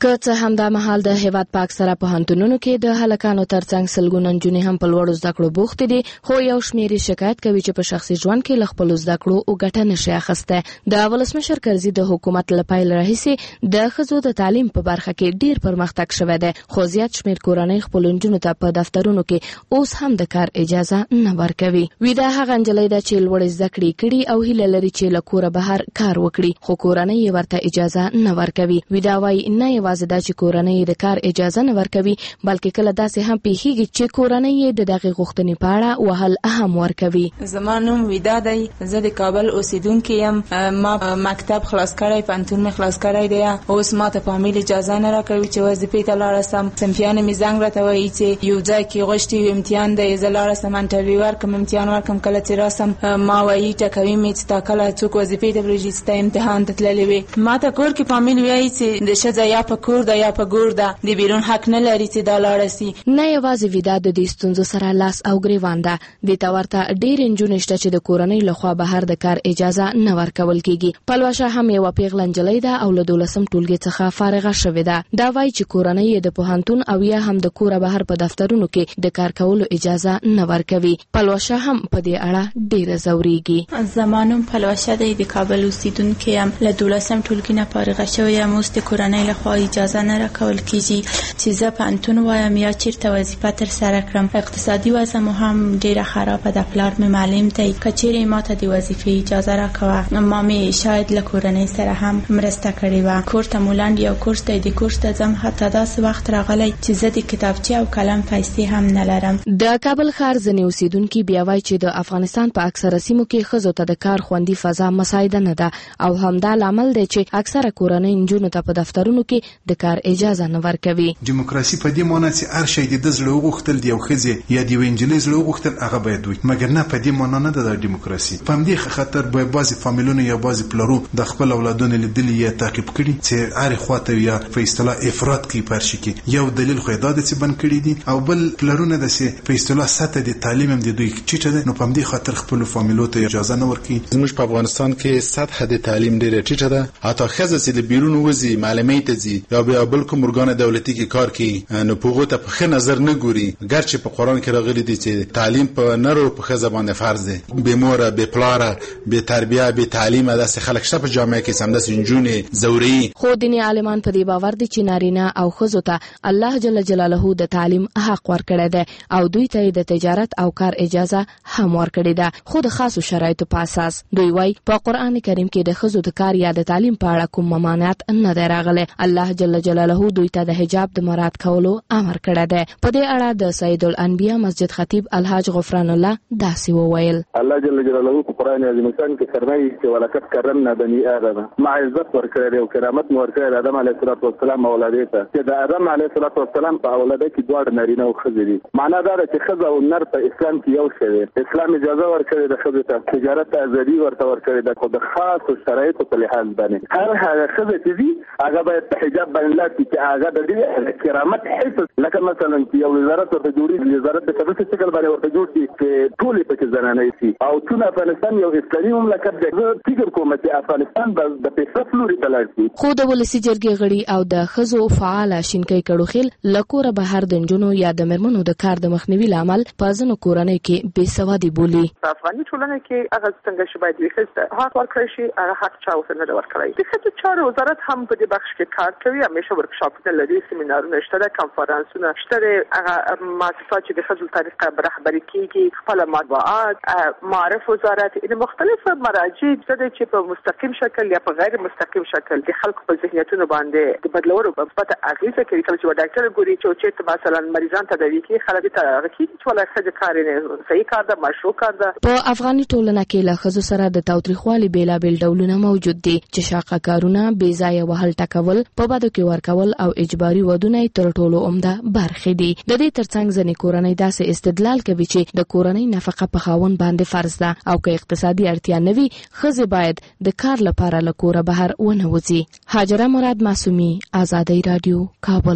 که څه هم دا مهال د هیواد په اکثره پوهنتونونو کې د هلکانو ترڅنګ سلګونه نجونې هم په لوړو زده کړو بوختې دي، خو یو شمېر شکایت کوي چې په شخصي ژوند کې له خپلو زده کړو ګټه نشي اخیستی. د ولسمشر کرزي د حکومت له پیل راهیسې د ښځو د تعلیم په برخه کې ډیر پرمختګ شوی دی، خو زیات شمېر کورنۍ خپلو نجونو ته په دفترونو کې اوس هم د کار اجازه نه ورکوي. ویدا هغه نجلۍ ده چې لوړې زده کړې کړي او هیله لري چې له کوره بهر کار وکړي، خو کورنۍ یې ورته اجازه نه ورکوي. ویدا وایي نه یوازې دا چې کورنۍ د کار اجازه نه ورکوي، بلکې کله داسې هم پیښیږي چې کورنۍ یې د دغې غوښتنې په اړه وهل هم ورکوي. زما نوم ویدا دی، زه د کابل اوسیدونکې یم. ما مکتب خلاص کړی، پوهنتون مې خلاص کړی دی، اوس ما ته فامیل اجازه نه راکوي چې وظیفې ته لاړه سم. صنفیان مې زنګ راته وایي چې یو ځای کې غوښتي امتحان دی، زه لاړه سم انټرویو ورکړم، امتحان ورکړم. کله چې راسم ما وایي ټاکوي مې چې تا کله څوک وظیفې ته ورځي چې ته امتحان ته تللی وې. ما ته کور کې فامیل وایي چې د ښځه یا په کور ده یا په ګور ده، د بیرون حق نه لري چې دا لاړه سي. نه یوازې ویدا د دې ستونزو سره لاس او ګریوان ده، دې ته ورته ډېرې نجونې شته چې د کورنۍ لخوا بهر د کار اجازه نه ورکول کېږي. پلوشه هم یوه پیغله نجلۍ ده او له دولسم ټولګي څخه فارغه شوې ده. دا وایي چې کورنۍ یې د پوهنتون او یا هم د کوره بهر په دفترونو کې د کار کولو اجازه نه ورکوي. پلوشه هم په دې اړه ډېره ځورېږي. زما نوم پلوشه دی، د کابل اوسیدونکې یم. له دولسم ټولګي نه فارغه شوې یم. اوس د کورنۍ لخوا اجازه نه راکول کېږي چې زه پوهنتون وایم یا چیرته وظیفه ترسره کړم. اقتصادي وضع مو هم ډېره خرابه ده، پلار مې معلم دی. که چیرې ما ته د وظیفې اجازه راکوه، ما مې شاید له کورنۍ سره هم مرسته کړې وه. کور ته مو لنډ یو کورس دی، د کورس ته ځم، حتی داسې وخت راغلی چې زه د کتابچې او قلم پیسې هم نه لرم. د کابل ښار ځینې اوسیدونکي بیا وایي چې د افغانستان په اکثره سیمو کې ښځو ته د کار خوندي فضا مساعده نه ده، او همدا لامل دی چې اکثره کورنۍ نجونو ته په دفترونو کې د کار اجازه نه ورکوي. دیموکراسي په دې معنی چې هر شی د زړه وغوښتل دی، یو ښځې یا د یوې نجلۍ زړه وغوښتل هغه باید وي، مګر نه په دې معنی نه ده د دیموکراسي. په همدې خاطر به بعضې فامیلونو یا بعضې پلرو د خپل اولادونو لیدلي یا تعقیب کړي چې هرې خواته یا په اصطلاح افراط کوي په هر شي کې. یو دلیل خو یې دا دی چې بند کړي دي، او بل پلرونه داسې په اصطلاح سطح د تعلیم هم د دوی ټیټه ده، نو په همدې خاطر خپلو فامیلو ته اجازه نه ورکوي. زموږ په افغانستان کې سطح د تعلیم ډېره ټیټه ده، حتی ښځه چې د بیرون وځي معلمۍ ته ځي یا بیا بل کوم ارګان دولتي کې کار کوي، نو په هغو ته په ښه نظر نه ګوري، ګرچې په قرآن کې راغلي دي چې تعلیم په نرو په ښځه باندې فرض دی. بې موره، بې پلاره، بې تربیه، بې تعلیمه داسې خلک شته په جامعه کې چې همداسې نجونې ځوروي. خو دیني عالمان په دې باور دي چې نارینه او ښځو ته الله جل جلاله د تعلیم حق ورکړی دی او دوی ته د تجارت او کار اجازه هم ورکړې ده، خو د خاصو شرایطو په اساس. دوی وایي په قرآن کریم کې د ښځو د کار یا د تعلیم په اړه کوم ممانعت نه دی راغلی. الله جل جلاله دوی ته د حجاب د مراعات کولو امر کړی دی. په دې اړه د سید الانبیا مسجد خطیب الحاج غفران الله داسې وویل: الله جل جلاله په قرآن عظیم الشان کې فرمایي چې ولقد کرمنا بني آدم، ما عزت ورکړی او کرامت مو ورکړی د آدم علیه السلام اولادې ته، چې د آدم علیه السلام په اولاده کې دواړه نارینه او ښځې دي. معنا دا ده چې ښځه او نر په اسلام کې یو شی دی. اسلام اجازه ورکړې ده ښځې ته، تجارت ته ازادي ورته ورکړې ده، خو د خاصو شرایطو په لحاظ باندې هر هغه ښځه چې دي هغه باید په حجاب باندې لاړ شي چې هغه د دې کرامت حفظ، لکه مثلا چې یو وزارت ورته جوړېږي، وزارت د داسې شکل باندې ورته جوړ شي چې ټولې پکې زنانې شي. او چون افغانستان یو اسلامي مملکت دی، زه فکر کوم چې افغانستان به د پیښت لوري ته لاړ شي. خو د ولسي جرګې غړي او د ښځو فعاله شینکۍ کړوخیل له کوره بهر د نجونو یا د مېرمنو د کار د مخنیوي له امل په ځینو کورنیو کې بې سوادي بولي. په افغاني ټولنه کې هغه څنګه چې باید وي ښځې حق ورکړی شي، هغه حق چا ورته نه دی ورکړی. د ښځو چارو وزارت هم په دې بخش کې کار کوي، همیشه ورکشاپونه لري، سیمینارونه شته ده، کنفرانسونه شته ده. هغه مؤسسات چې د ښځو طریقه رهبري کېږي، خپله مطبوعات، معارف وزارت، د مختلفو مراجع شته ده چې په مستقیم شکل یا په غیر مستقیم شکل د خلکو په ذهنیتونو باندې د بدلولو په مثبته اغېزه کوي. کله چې یو ډاکټر ګوري چې چېرته مثلا مریضان تداوي کوي، خلک ته هغه کېږي چې ولا ښځې کار یې صحیح کار ده، مشروع کار ده. په افغاني ټولنه کې له ښځو سره د تاوتریخوالي بېلابېل ډولونه موجود دي چې شاقه کارونه، بې ځایه وهل ټکول، په بدو کې ورکول او اجباري ودونه تر ټولو عمده برخې دي. د دې ترڅنګ ځینې کورنۍ داسې استدلال کوي چې د کورنۍ نفقه په خاوند باندې فرض ده او که اقتصادي اړتیا نه وي، ښځې باید د کار لپاره له کوره بهر ونه وځي. هاجره مراد معصومي، آزادۍ راډیو، کابل.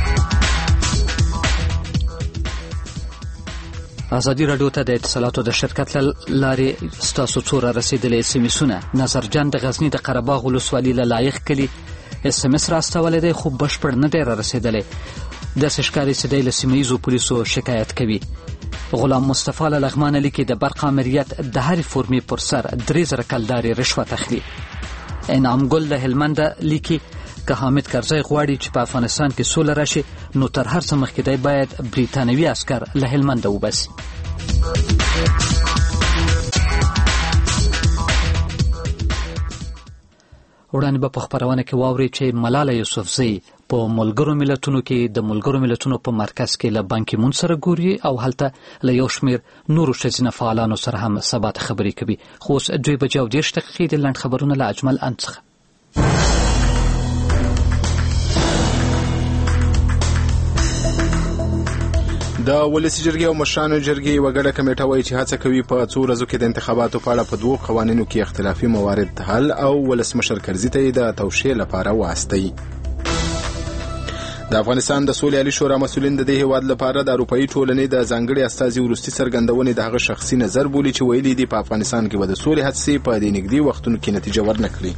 ازادي راډیو ته د اتصالاتو د شرکت لارې ستاسو څو را رسیدلې سیمسونه. نظرجان د غزنی د قره باغ ولسوالۍ له لایق کلي اس ام اس راستولی دی خو بشپړ نه دی رارسېدلی. داسې ښکاري چې دی له سیمه ییزو پولیسو شکایت کوي. غلام مصطفی له لغمان لیکي د برق امریت د هرې فورمې پر سر درې زره کلدارې رشوت اخلي. انعام ګل د هلمند لیکي که حامد کرزی غواړي چې په افغانستان کې سوله راشي نو تر هر څه مخکې دی باید بریتانوي عسکر له هلمند وباسي. وړاندې به په خپرونه کې واورئ چې ملاله یوسفزۍ په ملګرو ملتونو کې د ملګرو ملتونو په مرکز کې له بانکي مون سره ګوري او هلته له یو شمېر نورو ښځینه فعالانو سره هم سبا ته خبرې کوي. خو اوس دوی بجې او دېرش دقیقې د لنډ خبرونه له اجمل اند څخه. د ولسي جرګې او مشرانو جرګې یوه ګډه کمیټه وایي چې هڅه کوي په څو ورځو کې د انتخاباتو په اړه په دوو قوانینو کې اختلافي موارد حل او ولسمشر کرزي ته یې د توشیح لپاره واستوي. د افغانستان د سولې عالي شورا مسؤلین د دې هیواد لپاره د اروپایي ټولنې د ځانګړي استازي وروستي څرګندونې د هغه شخصي نظر بولي چې ویلي دي په افغانستان کې به د سولې هڅې په دې نږدې وختونو کې نتیجه ورنه کړي.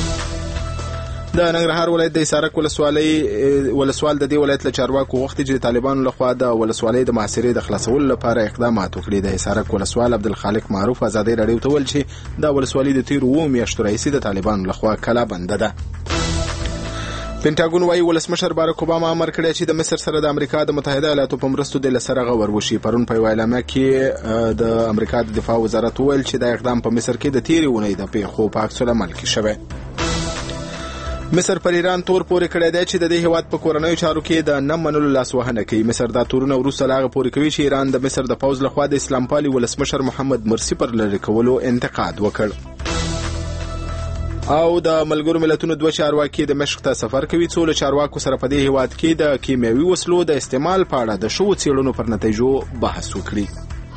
د ننګرهار ولایت د حصارک ولسوالۍ ولسوال د دې ولایت له چارواکو غوښتي چې د طالبانو لخوا د ولسوالۍ د محاصرې د خلاصولو لپاره اقدامات وکړي. د حصارک ولسوال عبدالخالق معروف ازادۍ راډیو ته وویل چې د ولسوالۍ د تیرو اوو میاشتو راهیسې د طالبانو لخوا کلا بنده ده. پینټاګون وايي ولسمشر باراک اوباما امر کړی چې د مصر سره د امریکا د متحده ایالاتو په مرستو د لسره غور وشي. پرون په یوه اعلامیه کې د امریکا د دفاع وزارت وویل چې دا اقدام په مصر کې د تیرې اونۍ د پیښو په عکس العمل کې شوی. مصر پر ایران تور پورې کړی دی چې د دې هیواد په کورنیو چارو کې د نه منلو لاسوهنه کوي. مصر دا تورونه وروسته له هغه پورې کوي چې ایران د مصر د پوځ لخوا د اسلام پالي ولسمشر محمد مرسي پر لرې کولو انتقاد وکړ. او د ملګرو ملتونو دوه چارواکي د مشق ته سفر کوي څو له چارواکو سره په دې هیواد کې د کیمیاوي وسلو د استعمال په اړه د شوو څېړنو پر نتیجو بحث وکړي.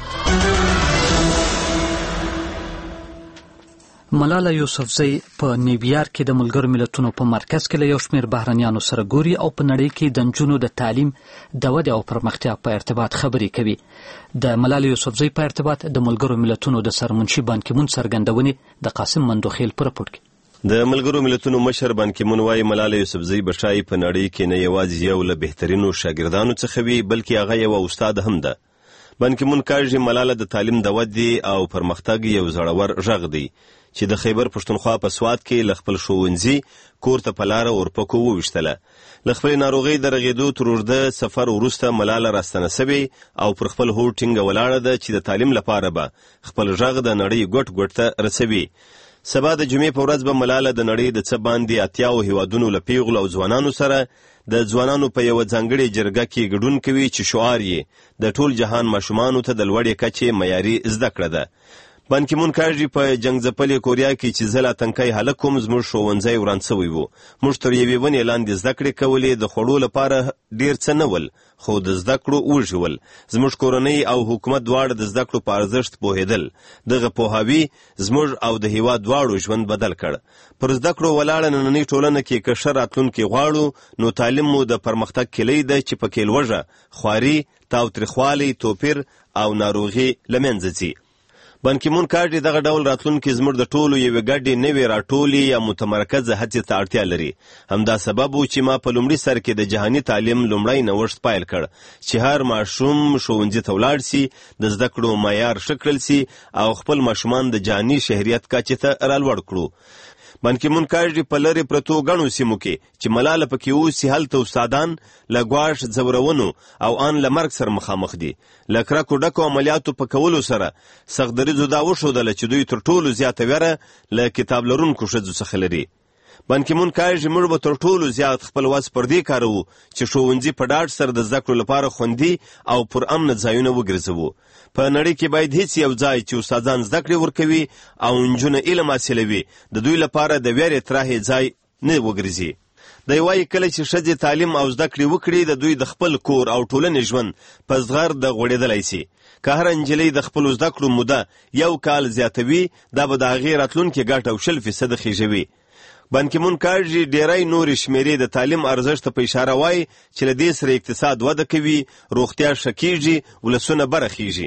ملاله یوسفزۍ په نیویارک کې د ملګرو ملتونو په مرکز کې له یو شمېر بهرنیانو سره ګوري او په نړۍ کې د نجونو د تعلیم د ودې او پرمختیا په ارتباط خبرې کوي. د ملاله یوسفزۍ په ارتباط د ملګرو ملتونو د سرمنشي بانکي مون څرګندونې د قاسم مندوخیل په راپور کې. د ملګرو ملتونو مشر بانکي مون وايي ملاله یوسفزۍ به شایي په نړۍ کې نه یوازې یو له بهترینو شاګردانو څخه وي بلکې هغه یوه استاد هم ده. بانکي مون کاږي ملاله د تعلیم د ودې او پرمختګ یو زړور غږ دی چې د خیبر پښتونخوا په سوات کې له خپل ښوونځي کور ته په لاره ورپکو وویشتله. له خپلې ناروغۍ د رغېدو تر اوږده سفر وروسته ملاله راستنه سوې او پر خپل هوډ ټینګه ولاړه ده چې د تعلیم لپاره به خپل غږ د نړۍ ګوټ ګوټ ته رسوي. سبا د جمعې په ورځ به ملاله د نړۍ د څه باندې اتیاو هیوادونو له پیغلو او ځوانانو سره د ځوانانو په یوه ځانګړې جرګه کې ګډون کوي چې شعار یې د ټول جهان ماشومانو ته د لوړې کچې معیاري زده کړه ده. بانکي مون کاږي په جنګ ځپلې کوریا کې چې زه لا تنکی هلک کوم زموږ ښوونځی وران سوی و. موږ تر یوې ونې لاندې زده کړې کولې. د خوړو لپاره ډېر څه نه ول خو د زده کړو وږي ول. زموږ کورنۍ او حکومت دواړه د زده کړو په ارزښت پوهېدل. دغه پوهاوي زموږ او د هیواد دواړو ژوند بدل کړ. پر زده کړو ولاړه نننۍ ټولنه کې که ښه راتلونکی غواړو نو تعلیم مو د پرمختګ کلی ده چې پکې لوږه، خواري، تاوتریخوالی، توپیر او ناروغي له منځه ځي. بانکي مون کاږي دغه ډول راتلونکي زموږ د ټولو یوې ګډې نوې راټولې یا متمرکزه هڅې ته اړتیا لري. همدا سبب و چې ما په لومړي سر کې د جهاني تعلیم لومړی نوښت پیل کړ چې هر ماشوم ښوونځي ته ولاړ سي، د زده کړو معیار ښه کړل سي او خپل ماشومان د جهاني شهریت کچې ته رالوړ کړو. بانکي مون کاږي په لرې پرتو ګڼو سیمو کې چې ملاله پکې اوسي هلته استادان له ګواښ، ځورونو او ان له مرګ سره مخامخ دي. له کرکو ډکو عملیاتو په کولو سره سخت دریځو دا وښودله چې دوی تر ټولو زیاته ویره له کتاب لرونکو ښځو څخه لري. بانکي مون کاږي موږ به تر ټولو زیات خپل وس پر دې کاروو چې ښوونځي په ډاډ سره د زده کړو لپاره خوندي او پر امنه ځایونه وګرځوو. په نړۍ کې باید هیڅ یو ځای چې استادان زده کړې ورکوي او نجونه علم حاصلوي د دوی لپاره د ویرې تراهې ځای نه وګرځي. دی وایي کله چې ښځې تعلیم او زده کړې وکړي د دوی د خپل کور او ټولنې ژوند په زغر د غوړېدلی سي. که هره نجلۍ د خپلو زده کړو موده یو کال زیاتوي دا به د هغې راتلونکې ګټه او شل فیصده خیژوي. بانکي مون کاږي ډېری نورې شمېرې د تعلیم ارزښت په اشاره وایي چې له دې سره اقتصاد وده کوي، روغتیا ښه کېږي، ولسونه برخیږي.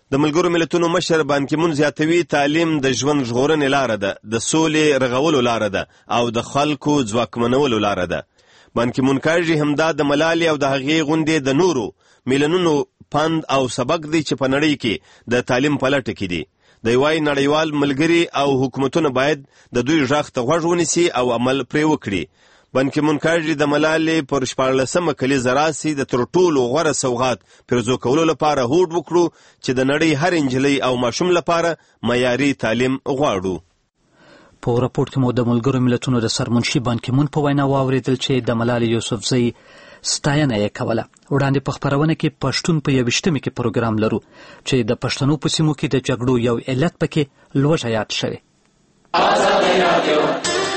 د ملګرو ملتونو مشر بان کی مون زیاتوي تعلیم د ژوند ژغورنې لاره ده، د سولې رغولو لاره ده او د خلکو ځواکمنولو لاره ده. بان کی مون کاږي همدا د ملالۍ او د هغې غونډې د نورو میلیونونو پند او سبق دی چې په نړۍ کې د تعلیم په لټه کې دي. د یوای نړیوال ملګري او حکومتونه باید د دوی غږ ته غوږ ونیسي او عمل پرې وکړي. بان کی مون کاږي د ملالۍ پر شپاړلسمه کلیزه راسي د تر ټولو غوره سوغات پرزو کولو لپاره هوډ وکړو چې د نړۍ هر انجلۍ او ماشوم لپاره معیاري تعلیم غواړو. په راپورټ کې مو د ملګرو ملتونو د سرمنشي بان کی مون په وینا واوریدل چې د ملالۍ یوسفزۍ ستاینه یې کوله. وړاندې په خپرونه کې پښتون په یویشتمې کې پروګرام لرو چې د پښتنو په سیمو کې د جګړو یو علت پکې لوږه یاد شوی. ازادي رادیو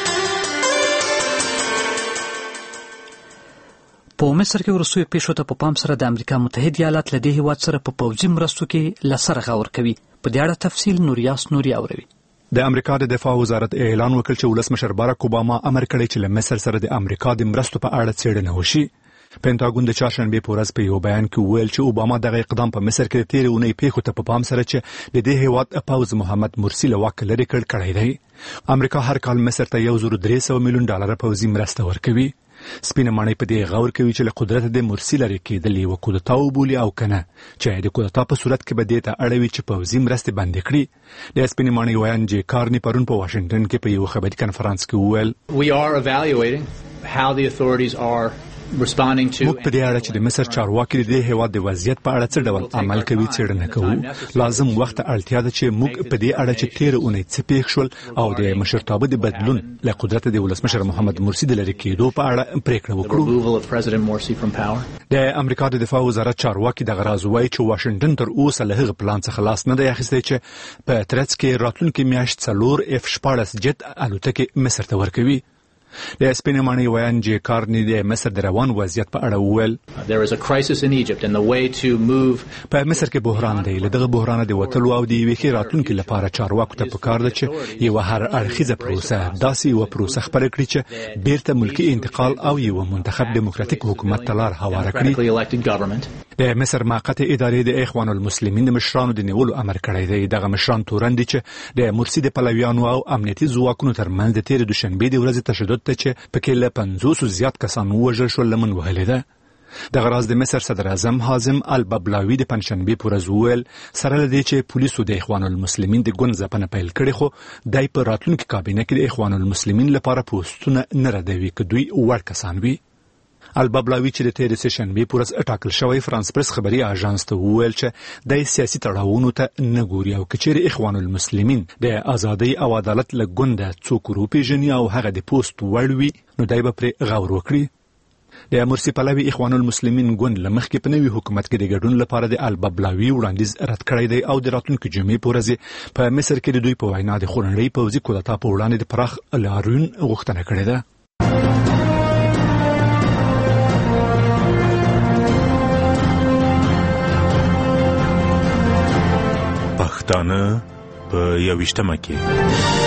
په مصر کې وروستیو پیښو ته په پام سره د امریکا متحده ایالات له دې هیواد سره په پوځي مرستو کې له سره غور کوي. په دې اړه تفصیل نوریاس نوري اوروي. د امریکا د دفاع وزارت اعلان وکړ چې ولسمشر باراک اوباما امر کړی چې له مصر سره د امریکا د مرستو په اړه څېړنه وشي. پینټاګون د چهارشنبې په ورځ په یو بیان کې وویل چې اوباما دغه اقدام په مصر کې د تېرې اونۍ پیښو ته په پام سره چې د دې هیواد پوځ محمد مرسي له واکه لرې کړ کړی دی. امریکا هر کال مصر ته یو زر درې سوه میلیون ډالر پوځي مرسته ورکوي. سپینه ماڼۍ په دې غور کوي چې له قدرت د مرسي لرې کېدل یوه کودتا وبولي او که نه چې د کودتا په صورت کې به دې ته اړوي چې پوځي مرستې بندې کړي. د سپینې ماڼۍ ویان جې کارني پرون په واشنګټن کې په یو خبري کنفرانس کې وویل We are evaluating how the authorities are responding to موږ په دې اړه چې د مصر چارواکي د دې هیواد د وضعیت په اړه څه ډول عمل کوي څېړنه کوو. لازم وخت ته اړتیا ده چې موږ په دې اړه چې تېره اونۍ څه پېښ شول او د مشرتابه د بدلون له قدرت د ولسمشر محمد مرسي د لرې کېدو په اړه پرېکړه وکړو. د امریکا د دفاع وزارت چارواکي دغه راز وایي چې واشنګټن تر اوسه له هغه پلان څخه لاس نه دی اخیستی چې په ترڅ کې راتلونکي میاشت څلور اف شپاړس جت الوتکې مصر ته ورکوي. د سپینې ماڼۍ ویان جې کارني د مصر د روان وضعیت په اړه وویل په مصر کې بحران دی. له دغه بحرانه د وتلو او د یوې ښې راتلونکي لپاره چارواکو ته پکار ده چې یوه هر اړخیزه پروسه داسې یوه پروسه خپره کړي چې بیرته ملکي انتقال او یوه منتخب ډیموکراتیک حکومت ته لار هواره کړي. د مصر موقتې ادارې د اخوان المسلمین د مشرانو د نیولو امر کړی دی. دغه مشران تورن دي چې د مرسي د پلویانو او امنیتي ځواکونو ترمنځ د تېرې دوشنبې د ورځې تشدد ته چې پکې له پنځوسو زیات کسان ووژل شول لمن وهلې ده. دغه راز د مصر صدر اعظم حازم الببلاوي د پنجشنبې په ورځ وویل سره له دې چې پولیسو د اخوان المسلمین د ګوند ځپنه پیل کړې خو دی په راتلونکي کابینه کې د اخوان المسلمین لپاره پوسټونه نه ردوي که دوی وړ کسان وي. الببلاوي چې د تېرې سهشنبې په ورځ ټاکل شوی فرانس پرس خبري اژانس ته وویل چې د سیاسي تړاوونو ته نه ګوري او که چیرې اخوان المسلمین د ازادۍ او عدالت له ګونده څوک وروپېژني او هغه د پوسټ وړ وي نو دی به پرې غور وکړي. د مرسي پلوي اخوان المسلمین ګوند له مخکې په نوي حکومت کې د ګډون لپاره د الببلاوي وړاندیز رد کړی دی او د راتلونکي جمعې په ورځ په مصر کې د دوی په وینا د خورنړۍ پوځي کودتا په وړاندې د پراخ لاریون غوښتنه کړې ده. پښتانه په یویشتمه کې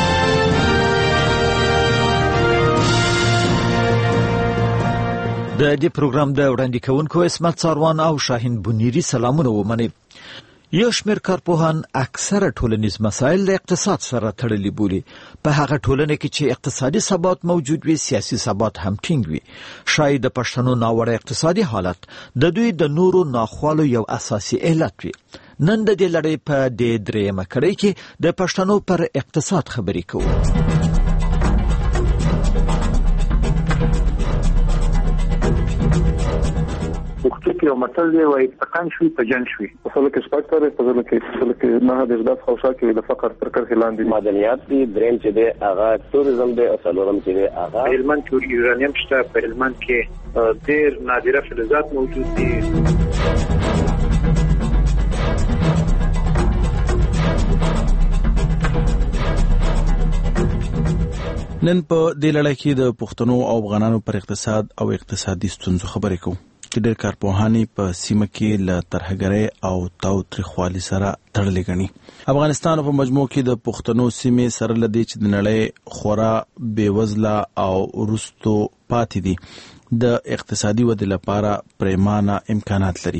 د دې پروګرام د وړاندې کوونکو اسمت ساروان او شاهین بنيري سلامونه ومني. یو شمېر کارپوهان اکثره ټولنیز مسایل د اقتصاد سره تړلي بولي. په هغه ټولنه کې چې اقتصادي ثبات موجود وي سیاسي ثبات هم ټینګ وي. شاید د پښتنو ناوړه اقتصادي حالت د دوی د نورو ناخوالو یو اساسي علت وي. نن د دې لړۍ په دې درېیمه کړۍ کې د پښتنو پر اقتصاد خبرې کوو. پښتو کې یو متل دی وایي تکان شوي په جنګ شوي. په خپل کې شپږ تر په ځل کې په ځل کې نه د زړه خوشا کې د فقر تر کرښې لاندې معدنیات دي. دریم چې دی هغه توریزم دی او څلورم چې دی هغه هلمند کې یورانیم شته. په هلمند کې ډېر نادره فلزات موجود دي. نن په دې لړۍ کې د پښتنو او افغانانو پر اقتصاد او اقتصادي ستونزو خبرې کوو چې ډېر کارپوهانې په سیمه کې له ترهګرۍ او تاوتریخوالي سره تړلې ګڼي. افغانستان په مجموع کې د پښتنو سیمې سره له دې چې د نړۍ خورا بېوزله او وروستو پاتې دي د اقتصادي ودې لپاره پریمانه امکانات لري.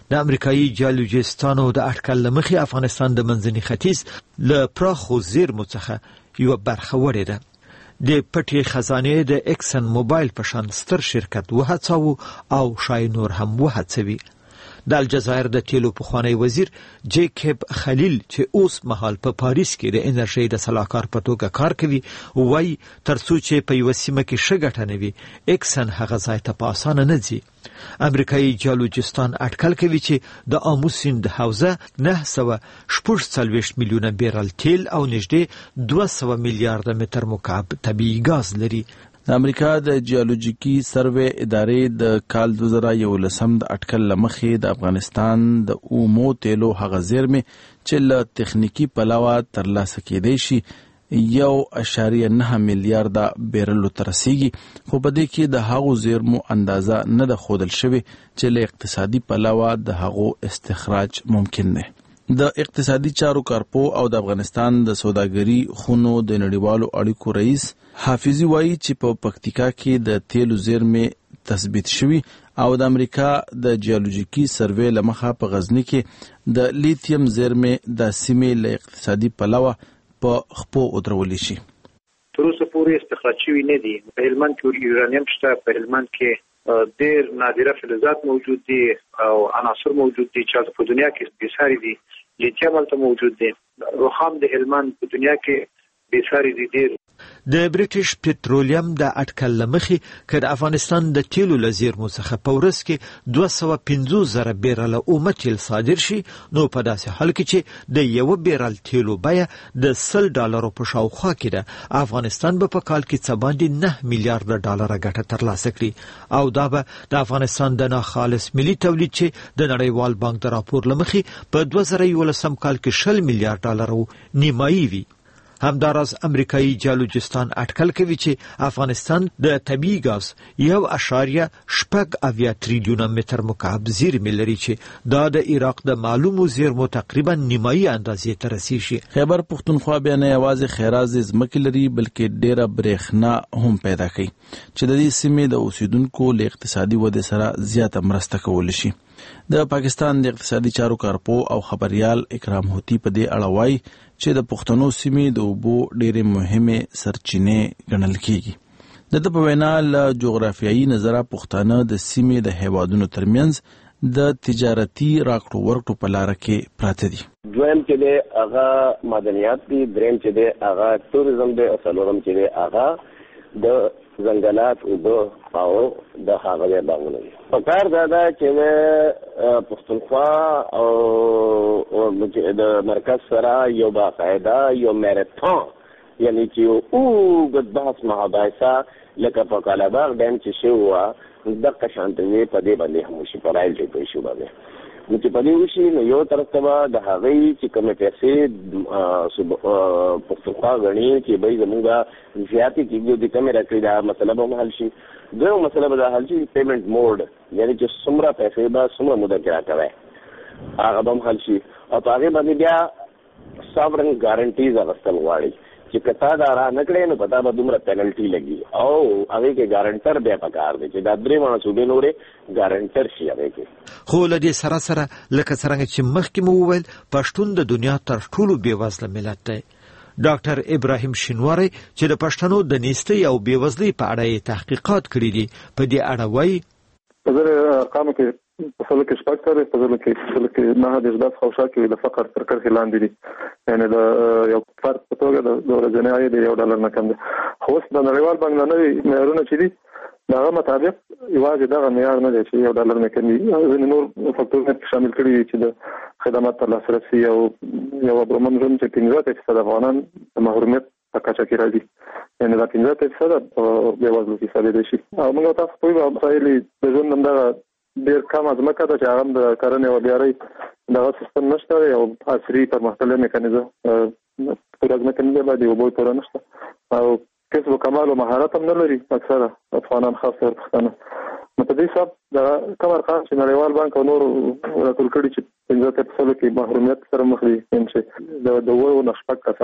د امریکایي جیولوجستانو د اټکل لمخې افغانستان د منځني ختیځ له پراخو زیرمو څخه یو برخه وړې ده. د پټې خزانې د اکسن موبایل په شان ستر شرکت وهڅاوه او شاید نور هم وهڅوي. د الجزایر د تیلو پخوانی وزیر جیکب خلیل چې اوس مهال په پاریس کې د انرژي د سلاکار په توګه کار کوي وایي ترڅو چې په یو سیمه کې ښه ګټه نه وي اکسن هغه ځای ته په اسانه نه ځي. امریکایي جیولوجستان اټکل کوي چې د آمو سیند حوزه نه سوه شپږ څلوېښت میلیونه بیرل تیل او نږدې دوه سوه میلیارده متر مکعب طبیعي ګاز لري. د امریکا د جیولوجیکي سروې ادارې د کال دوه زره یولسم د اټکل لمخې د افغانستان د اومو تیلو هغه زیرمې چې له تخنیکی پلوه ترلاسه کېدای شي یو اشاریه نه میلیارده بیرلو ته رسیږي، خو په دې کې د هغو زیرمو اندازه نه ده ښودل شوې چې له اقتصادي پلوه د هغو استخراج ممکن دی. د اقتصادي چارو کارپو او د افغانستان د سوداګري خونو د نړیوالو اړیکو رئیس حافظي وایي چې په پکتیکا کې د تیلو زیرمې تثبیت شوي او د امریکا د جیولوجیکي سروې لمخه په غزنی کې د لیتیم زیرمې د سیمې له اقتصادي پلوه په خپو ودرولې شي. تر اوسه پورې استخراج شوي نه دي. په هلمند کې یورانیم شته، په هلمند کې ډېر نادره فلزات موجود دي او عناصر موجود دي چې په دنیا کې بېساري دي. لیتیم هلته موجود دي. رخام د هلمند په دنیا کې بېساري دي ډېر. د بریټیش پټرولیم د اټکل لمخې که د افغانستان د تیلو له زیرمو څخه په ورځ کې دوه سوه پنځوس زره بیرله اومه تیل صادر شي نو په داسې حال کې چې د یوه بیرل تیلو بیه د سل ډالرو په شاوخوا کې ده افغانستان به په کال کې څه باندې نه میلیارده ډالره ګټه ترلاسه کړي او دا به د افغانستان د ناخالص ملي تولید چې د نړیوال بانک د راپور لمخې په دوه زره یولسم کال کې شل میلیارد ډالرو نیمایي وي. همداراز امریکایي جیولوجستان اټکل کوي چې افغانستان د طبیعي ګاز یو اشاریه شپږ اویا تریلیونه متر مکعب زیرمې لري چې دا د عراق د معلومو زیرمو تقریبا نیمایي اندازې ته رسیږي. خیبر پښتونخوا بیا نه یوازې خیراز ځمکې لري بلکې ډیره برېښنا هم پیدا کوي چې د دې سیمې د اوسیدونکو له اقتصادي ودې سره زیاته مرسته کولی شي. د پاکستان د اقتصادي چارو کارپو او خبريال اکرام هوتی په دې اړه وایي چې د پښتنو سیمې د اوبو ډېرې مهمه سرچینې ګڼل کیږي. د د په وینا له جغرافیایي نظره پښتانه د سیمې د هیوادونو ترمنځ د تجارتي راکړو ورکړو په لار کې پراته دي. دویم چې د هغه معدنیات دي، دریم چې د هغه توریزم دی او څلورم چې د هغه د ځنګلات اوبه او د هغه باغونه دي. په کار دا ده چې پښتونخوا او د مرکز سره یو باقاعده یو میراتون یعنی چې یو اوږد بحث محابحثه لکه په کالاباغ ډیم چې شوی وه دغه شانتې وې په دې باندې هم وشي، په رایل ډې په ایشو باندې نو چې په دې وشي نو یو طرف ته به د هغوی چې کومې پیسې پښتونخوا ګڼي چې بهی زمونږ زیاتې کېږي د کمې راکړي دا مسله به هم حل شي. دویمه مسله به دا حل شي پیمنټ موډ یعنی چې څومره پیسې به څومره موده کې راکوی هغه به هم حل شي او په هغې باندې بیا ساورن ګارنټیز اخیستل غواړي چې که تا دا را نه کړې نو په تا به دومره پینلټي لګي او هغې کې ګارنټر بیا پکار دی چې دا درې واړه صوبې نورې ګارنټر شي هغې کې. خو له دې سره سره لکه څرنګه چې مخکې مو وویل پښتون د دنیا تر ټولو بېوزله ملت دی. ډاکټر ابراهیم شینواری چې د پښتنو د نیستۍ او بېوزلۍ په اړه یې تحقیقات کړي دي په دې اړه وایي په زر ارقامو کې په سلو کې شپږ سره په زر کې سلو کې نه د ژباس خوشا کې د فقر تر کرښې لاندې دي یعنی د یو فرد په توګه د ورځنی عاید یو ډالر نه کم دی. خو اوس د نړیوال بانک نه نوي معیارونه چې دي د هغه مطابق یوازې دغه معیار نه دی چې یو ډالر نه کم وي، ځینې نور فکټورونه شامل کړي دي چې د خدمات ته لاسرسي او یو برمن ژوند چې پنځه فیصده افغانان د محرومیت په کچه کې راځي یعنی دا پنځه فیصده بېوزلو کې ثابت شي. او موږ تاسو پوهیږو مسایل د ژوند همدغه ډېر کم ځمکه ده چې هغه هم د کرنې او بیارۍ دغه سیستم نشته دی او عصري پرمختللی میکانیزم پوره ځمکه نه دی باندې اوبه پوره نشته او کسب و کمال او مهارت هم نه لري اکثره افغانان خاص طور پښتانه. نو په دې حساب د کوم ارقام چې نړیوال بانک او نور راټول کړي چې پنځه فیصده کې محرومیت سره مخ دي چې د اووه نه شپږ کسان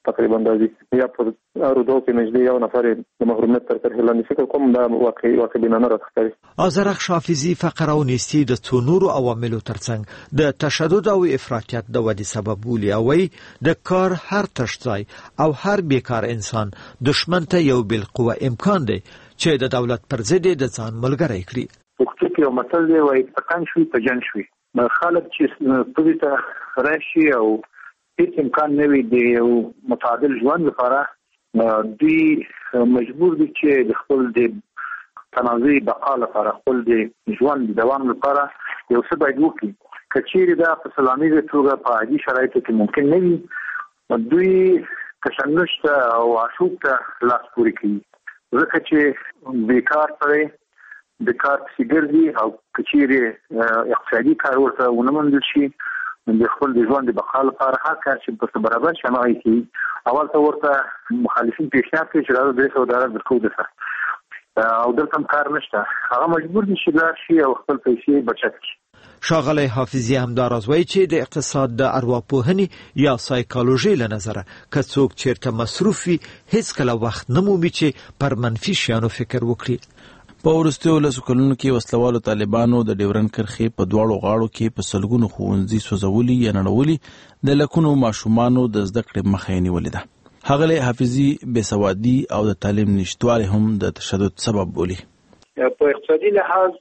تقریبا راځي یا په اردو کې نږدې یو نفر د محرومیت تر کرښې لاندې فکر کوم دا واقعي واقع بینانه راښکاري. آذرخ حافظي فقر او نیستي د څو نورو عواملو ترڅنګ د تشدد او افراطیت د ودې سبب بولي او وایي د کار هر تش ځای او هر بیکار انسان دشمن ته یو بالقوه امکان دی چې د دولت پر ضد د ځان ملګری کړي. پښتو کې یو متل دی وایي پکان شوي په جنګ شوي. خلک چې پوهې ته راشي او هیڅ امکان نه وي د یو متعادل ژوند لپاره دوی مجبور دي چې د خپل د تنازعي بقا لپاره خپل د ژوند د دوام لپاره یو څه باید وکړي. که چیرې دا په سلامي توګه په عادي شرایطو کې ممکن نه وي دوی تشنج ته او عشوق ته لاس پورې کوي ځکه چې بیکار سړی د کار پسې ګرځي او که چیرې اقتصادي کار ورته ونه موندل شي د خپل د ژوند د بقا لپاره هر کار چې ورته برابر شي هغه کوي. اول ته ورته مخالفین پیشنهاد کوي چې راځه درې سوه ډالر درکوو درسره او دلته هم کار نشته هغه مجبور دي چې لاړ شي او خپل پیسې بچت کړي. ښاغلی حافظي همداراز وایي چې د اقتصاد د ارواپوهنې یا سایکالوژي له نظره که څوک چیرته مصروف وي هیڅکله وخت نه مومي چې پر منفي شیانو فکر وکړي. په وروستیو لسو کلونو کې وسلوالو طالبانو د ډیورنډ کرښې په دواړو غاړو کې په سلګونو ښوونځي سوځولي یا نړولي د لکونو ماشومانو د زده کړې مخه یې نیولې ده. ښاغلی حافظي بېسوادي او د تعلیم نشتوالی هم د تشدد سبب بولي. په اقتصادي لحاظ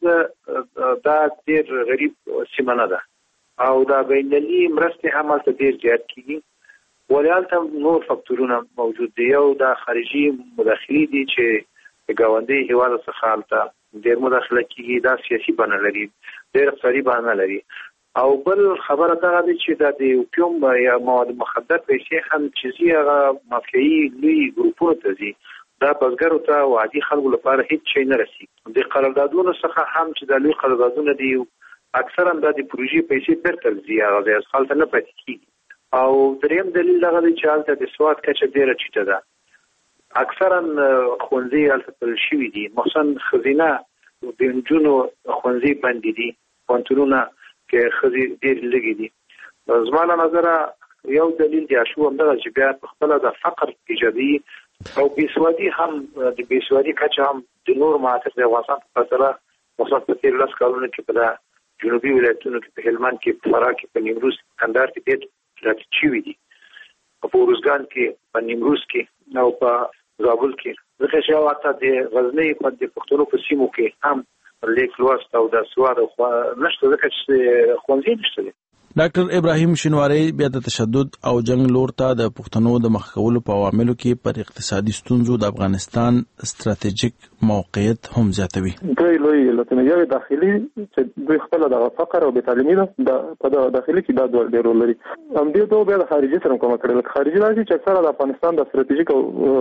دا ډېر غریب سیمه نه ده او دا بینالمللي مرستې هم هلته ډېر زیات کېږي ولې هلته نور فکتورونه موجود دي. یو دا خارجي مداخلې دي چې د ګاونډي هیواد څخه هلته ډېر مداخله کېږي دا سیاسي بڼه لري ډېر اقتصادي بڼه لري او بل خبره دغه ده چې دا د اوپیوم یا مواد مخدر پیسې هم چې ځي هغه مافیایي لوی ګروپونو ته ځي دا بزګرو ته او عادي خلکو لپاره هیڅ شی نه رسېږي. د قراردادونو څخه هم چې دا لوی قراردادونه دي اکثرا دا د پروژې پیسې بیرته ځي هغه ځای څخه هلته نه پاتې کېږي. او دریم دلیل دغه دی چې هلته د سواد کچه ډېره ټیټه ده. اکثرا ښوونځي هلته تړل شوي دي مخصوصا ښځینه د نجونو ښوونځي بندې دي پوهنتونونه کې ښځې ډېرې لږې دي. زما له نظره یو دلیل د اشو همدغه چې بیا پخپله د فقر ایجادوي او بېسوادي هم د بېسوادي کچه هم د نورو معاصر د افغانستان په پرتله مخصوصا په تېرو لس کلونو کې په جنوبي ولایتونو کې په هلمند کې په فراه کې په نیمروز کندهار کې ډېر زیات شوي دي په ارزګان کې په نیمروز کې او په زابل کې ځکه چې حتی د غزني په د پښتنو په سیمو کې هم لیک لوست او د سواد نشته ځکه چې ښوونځي نشته دي. ډاکټر ابراهیم شینواری بیا د تشدد او جنگ لور ته د پښتنو د مخ کولو په عواملو کې پر اقتصادي ستونزو د افغانستان ستراتیژیک موقعیت هم زیاتوي. دوی لوی لته یو داخلي چې دوی خپل د فقر او بې تعلیمي ده په داخلي کې دا ډېر رول لري. هم دې دوه بیا د خارجي سره کومه کړل خارجي راځي چې اکثره د افغانستان د ستراتیژیک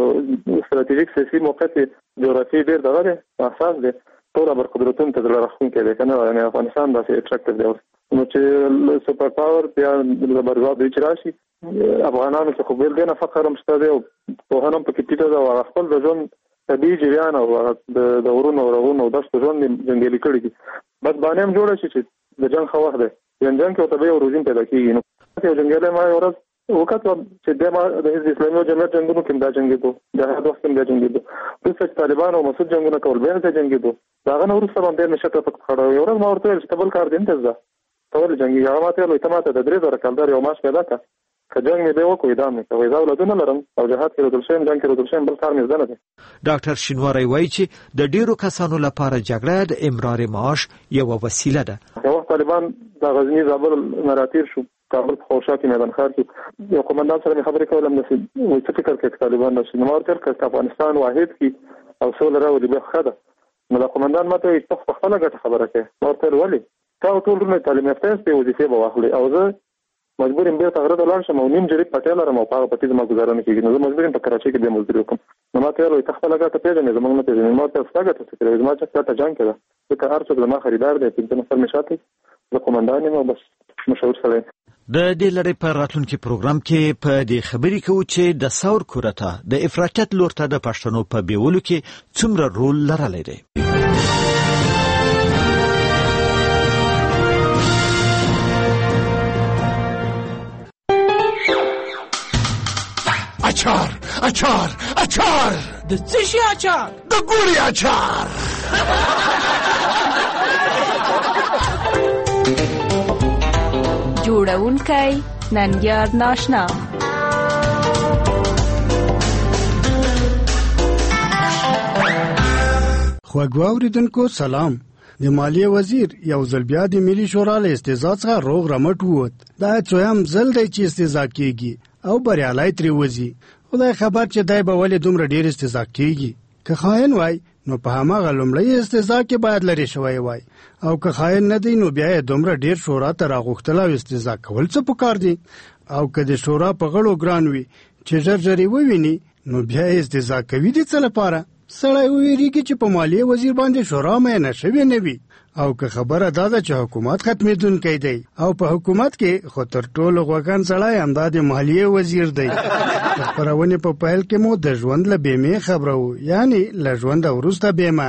او ستراتیژیک سیاسي موقعیت جغرافي ډېر دغه دی اساس دی ټول بر قدرتونو ته د راخون کې دی کنه یعنی افغانستان داسې اټراکټیو دی نو چې سپر پاور بیا د برګا د راشي افغانانو څخه بل دینه فقر هم شته دی او په هغه په کې ټیټه دا خپل د ژوند طبيعي جریان او د ورونو ورونو د څه ژوند جنګلي کړی دي بس باندې هم جوړ شي چې د جنگ خو وخت دی جنگ کې طبيعي روزین پیدا کیږي نو چې جنګله ما ورځ وکړه چې د ما د اسلامي جمهوریت جنگونو کې دا جنگي دو د هغه وخت کې دا جنگي دو د څه طالبان او مسعود جنگونه کول به څه جنگي دو دا غن ورسره باندې نشته په خړو یو ورځ ما ورته چې تبل کار دین ته ټول جنگي هغه ماته له اتماته د درې زره کلدار یو ماش پیدا کا که جنگ مې به وکوي دا مې کوي دا ولادونه لرم او جهاد کې ودل شم جنگ کې ودل شم بل کار مې زنه دي. ډاکټر شینواری وایي چې د ډیرو کسانو لپاره جګړه د امرار معاش یو وسیله ده. یو طالبان د غزنی زابل مراتیر شو کابل په خوشا کې میدان خار کې یو قومندان سره خبرې کولم نو څه فکر کوي طالبان نشي نو ورته چې افغانستان واحد کی او څول راوړي به خده نو د قومندان ماته په خپل غټ خبره کوي ورته ولي تا ټول رونه تعلیم یافته په وظیفه به واخلي او زه مجبور یم به تغره دلان شم او نیم جری پټیل رم او په پټیز ما گزارنه کیږي نو مجبور یم په کراچۍ کې به مزدوري وکم نو ما ته وایي تخپل غټه پیژنې زمونږ نه پیژنې ما ته څنګه ته فکر وځم چې تا جنگ کړه ځکه هر څوک ما خریدار دی په نفر مشاتي د قومندان یم بس مشور سره د دې لړۍ په راتلونکي پروګرام کې په دې خبرې کوو چې د ثور کورته د افراطیت لور ته د پښتنو په بیولو کې څومره رول لرلی دی. اچار اچار اچار د څه شي اچار؟ د ګوري اچار. جوړونکی ننګیار ناشنا. خوږو اوریدونکو سلام. د مالیه وزیر یو ځل بیا د ملي شورا له استعزا څخه روغ رمټ ووت. دا څویم ځل دی چې استعزا کیږي او بریالی ترې وځي. خدای خبر چې دی به ولې دومره ډېر استعزا کیږي. که خاین وای نو په هماغه لومړۍ استعزا کې باید لرې شوی وای، او که خاین نه دی نو بیا یې دومره ډېر شورا ته راغوښتل او استعزا کول څه پکار دي. او که د شورا په غړو ګران وي چې ژر ژر یې وویني نو بیا یې استعزا کوي د څه لپاره؟ سړی وویریږي چې په مالیې وزیر باندې شورا میینه شوې نه وي. او که خبره دا ده چې حکومت ختمېدونکی دی، او په حکومت کې خو تر ټولو غوږن سړی همدا د مالیې وزیر دی. د خپرونې په پیل کې مو د ژوند له بیمې خبره وو، یعنی له ژونده وروسته بیمه.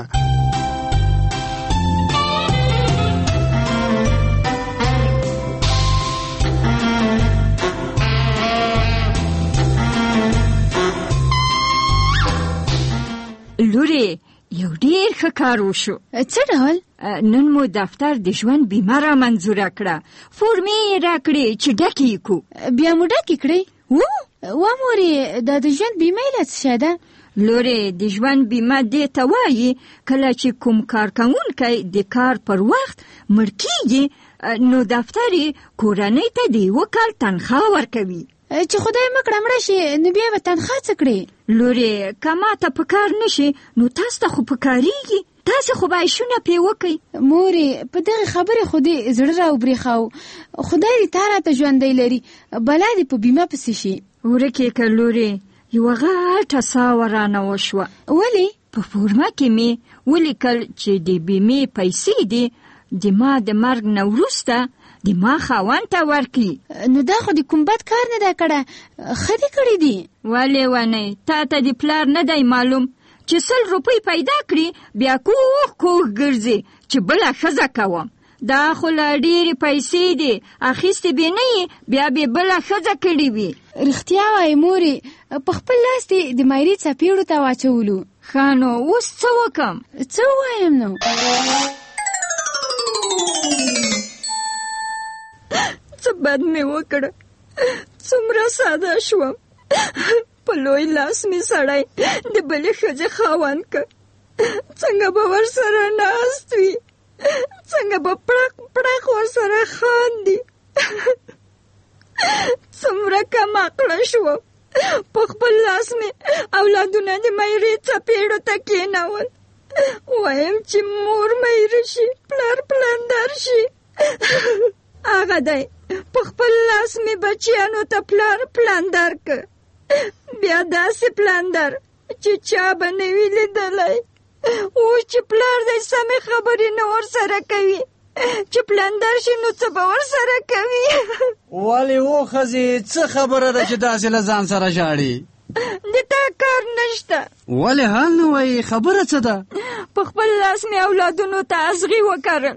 لورې یو ډېر ښه کار وشو. څه ډول؟ نن مو دفتر د ژوند بیمه را منظوره کړه. فورمې یې راکړې چې ډکې یې کړو. بیا مو ډکې کړې؟ وا مورې دا د ژوند بیمه یې لا څه شی ده؟ لورې د ژوند بیمه دې ته وایي کله چې کوم کارکوونکی د کار پر وخت مړ کیږي نو دفتر یې کورنۍ ته د یوه کال تنخواه ورکوي. چې خدای مکړه مړه شي نو بیا به تنخواه څه کړې؟ لورې که ماته په کار نه شي نو تاسو ته خو په کارېږي، تاسې خو به عیشونه پرې وکئ. مورې په دغې خبرې خو دې زړه راوبرېښاو. خدای دې تا راته ژوندی لري، بلا دې په بیمه پسې شي. ورکې که لورې یوه غټه ساه رانه وشوه. ولې؟ په فورمه کې مې ولیکل چې د بیمې پیسې دې د ما د مرګ نه وروسته د ما خاوند ته ورکړي. نو دا خو د کوم بد کار نه ده کړه، ښه دې کړي دي. ولې ونی تا ته د پلار نه دی معلوم چې سل روپۍ پیدا کړي بیا کوښ کوښ ګرځي چې بله ښځه کوم؟ دا خو لا ډېرې پیسې دي، اخیستې بې نه یې بیا بې بله ښځه کړي وي. رښتیا وایې مورې، په خپل لاس دې د مایرې څپېړو ته واچولو. ښه نو اوس څه وکم؟ څه ووایم نو؟ څه بد مې وکړه، څومره ساده شوم. په لوی لاس مې سړی د بلې ښځې خاوند که، څنګه به ورسره ناست وي، څنګه به پړق پړق ورسره خاندي. څومره کم عقله شوم، په خپل لاس مې اولادونه د میرې څپېړو ته کېنول. وایم چې مور میره شي، پلار پلندر شي. هغه دی په خپل لاس مې بچیانو ته پلار پلندر که، بیا داسې پلندر چې چا به نه وي لیدلی. اوس چې پلار دی سمې خبرې نه ورسره کوي، چې پلندر شي نو څه به ورسره کوي. ولې و ښځې څه خبره ده چې داسې له ځان سره ژاړي؟ د تا کار نشته. ولې حال نه وایي؟ خبره څه ده؟ په خپل لاس مې اولادونو ته اصغي وکرل.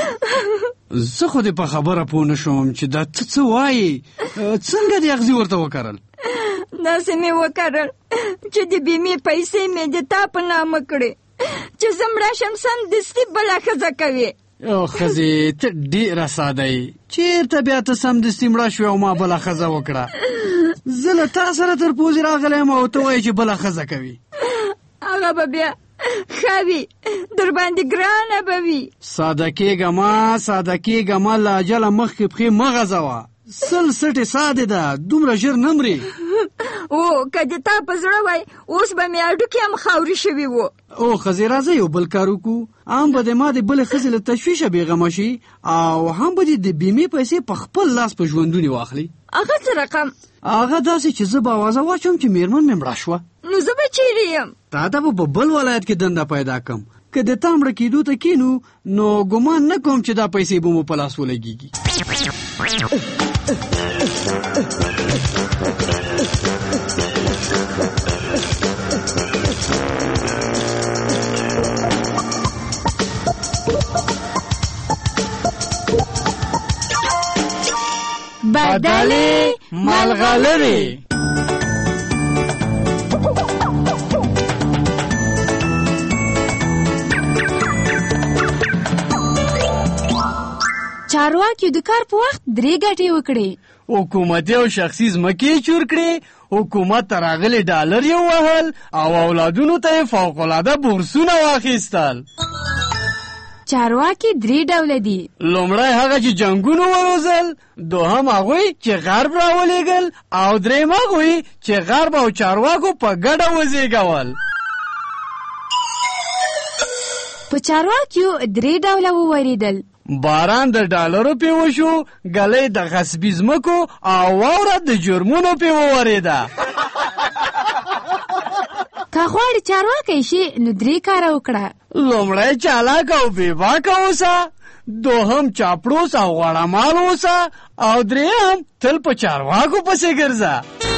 زه خو دې په خبره پوه نه شوم چې دا ته څه وایي؟ څنګه دې اغزي ورته وکرل؟ داسې مې وکرل چې د بیمې پیسې مې د تا په نامه کړې چې زه مړه شم سمدستي بله ښځه کوې. او ښځې ته ډېره ساده یې، چېرته بیا ته سمدستي مړه شوې او ما بله ښځه وکړه؟ زه له تا سره تر پوزې راغلی یم او ته وایې چې بله ښځه کوي. هغه به بیا ښه وي، در باندې ګرانه به وي. ساده کېږه ما، ساده کېږه ما، له اجله مخکې پښې مه غځوه. سل سټې ساده ده، دومره ژر نه مرې. او که د تا په زړه وای اوس به مې هډوکي هم خاورې شوي وو. او ښځې راځه یو بل کار وکړو، هم به د ما د بلې ښځې له تشویشه بېغمه شي او هم به دې د بیمې پیسې په خپل لاس په ژوندونې واخلي. هغه څه رقم؟ هغه داسې چې زه به اوازه واچوم چې میرمن مې مړه شوه. نو زه به چیرې یم؟ تا ته به په بل ولایت کې دنده پیدا کړم. که د تا مړه کېدو ته کینو نو ګمان نه کوم چې دا پیسې به مو په لاس ولګېږي. بدلې ملغلرې. چارواکي د کار په وخت درې ګټې وکړې. حکومتي او شخصي ځمکې چور کړې، حکومت ته راغلي ډالر یې ووهل او اولادونو ته یې فوقالعاده بورسونه واخیستل. چارواکي درې ډوله دي. لومړی هغه چې جنګونه وروزل، دوهم هغوی چې غرب راولېږل او درېیم هغوی چې غرب او چارواکو په ګډه وزېږول. په چارواکیو درې ډوله وورېدل. باران د ډالرو پې وشو، ګلۍ د غصبي ځمکو او واوره د جرمونو پې وورېده. که غواړې چارواکی شي نو درې کاره وکړه. لومړی چالاک او بېباکه اوسه، دوهم چاپړوس او غوړمال اوسه او درېیم تل په چارواکو پسې ګرځه.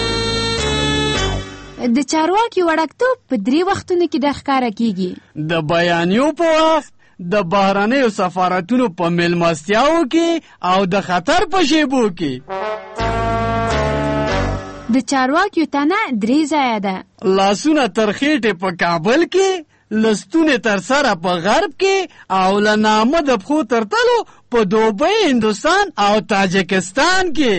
د چارواکي وړکتوب په درې وختونو کې د ښکاره کیږي. د بیانیو په وخت، د بهرنیو سفارتونو په میلمستیاو کې او د خطر په شیبو کې. د چارواکیو تنه درې ځایه ده. لاسونه تر خېټې په کابل کې، لستونې تر سره په غرب کې او له نامه د پښو تر تلو په دوبۍ، هندوستان او تاجکستان کې.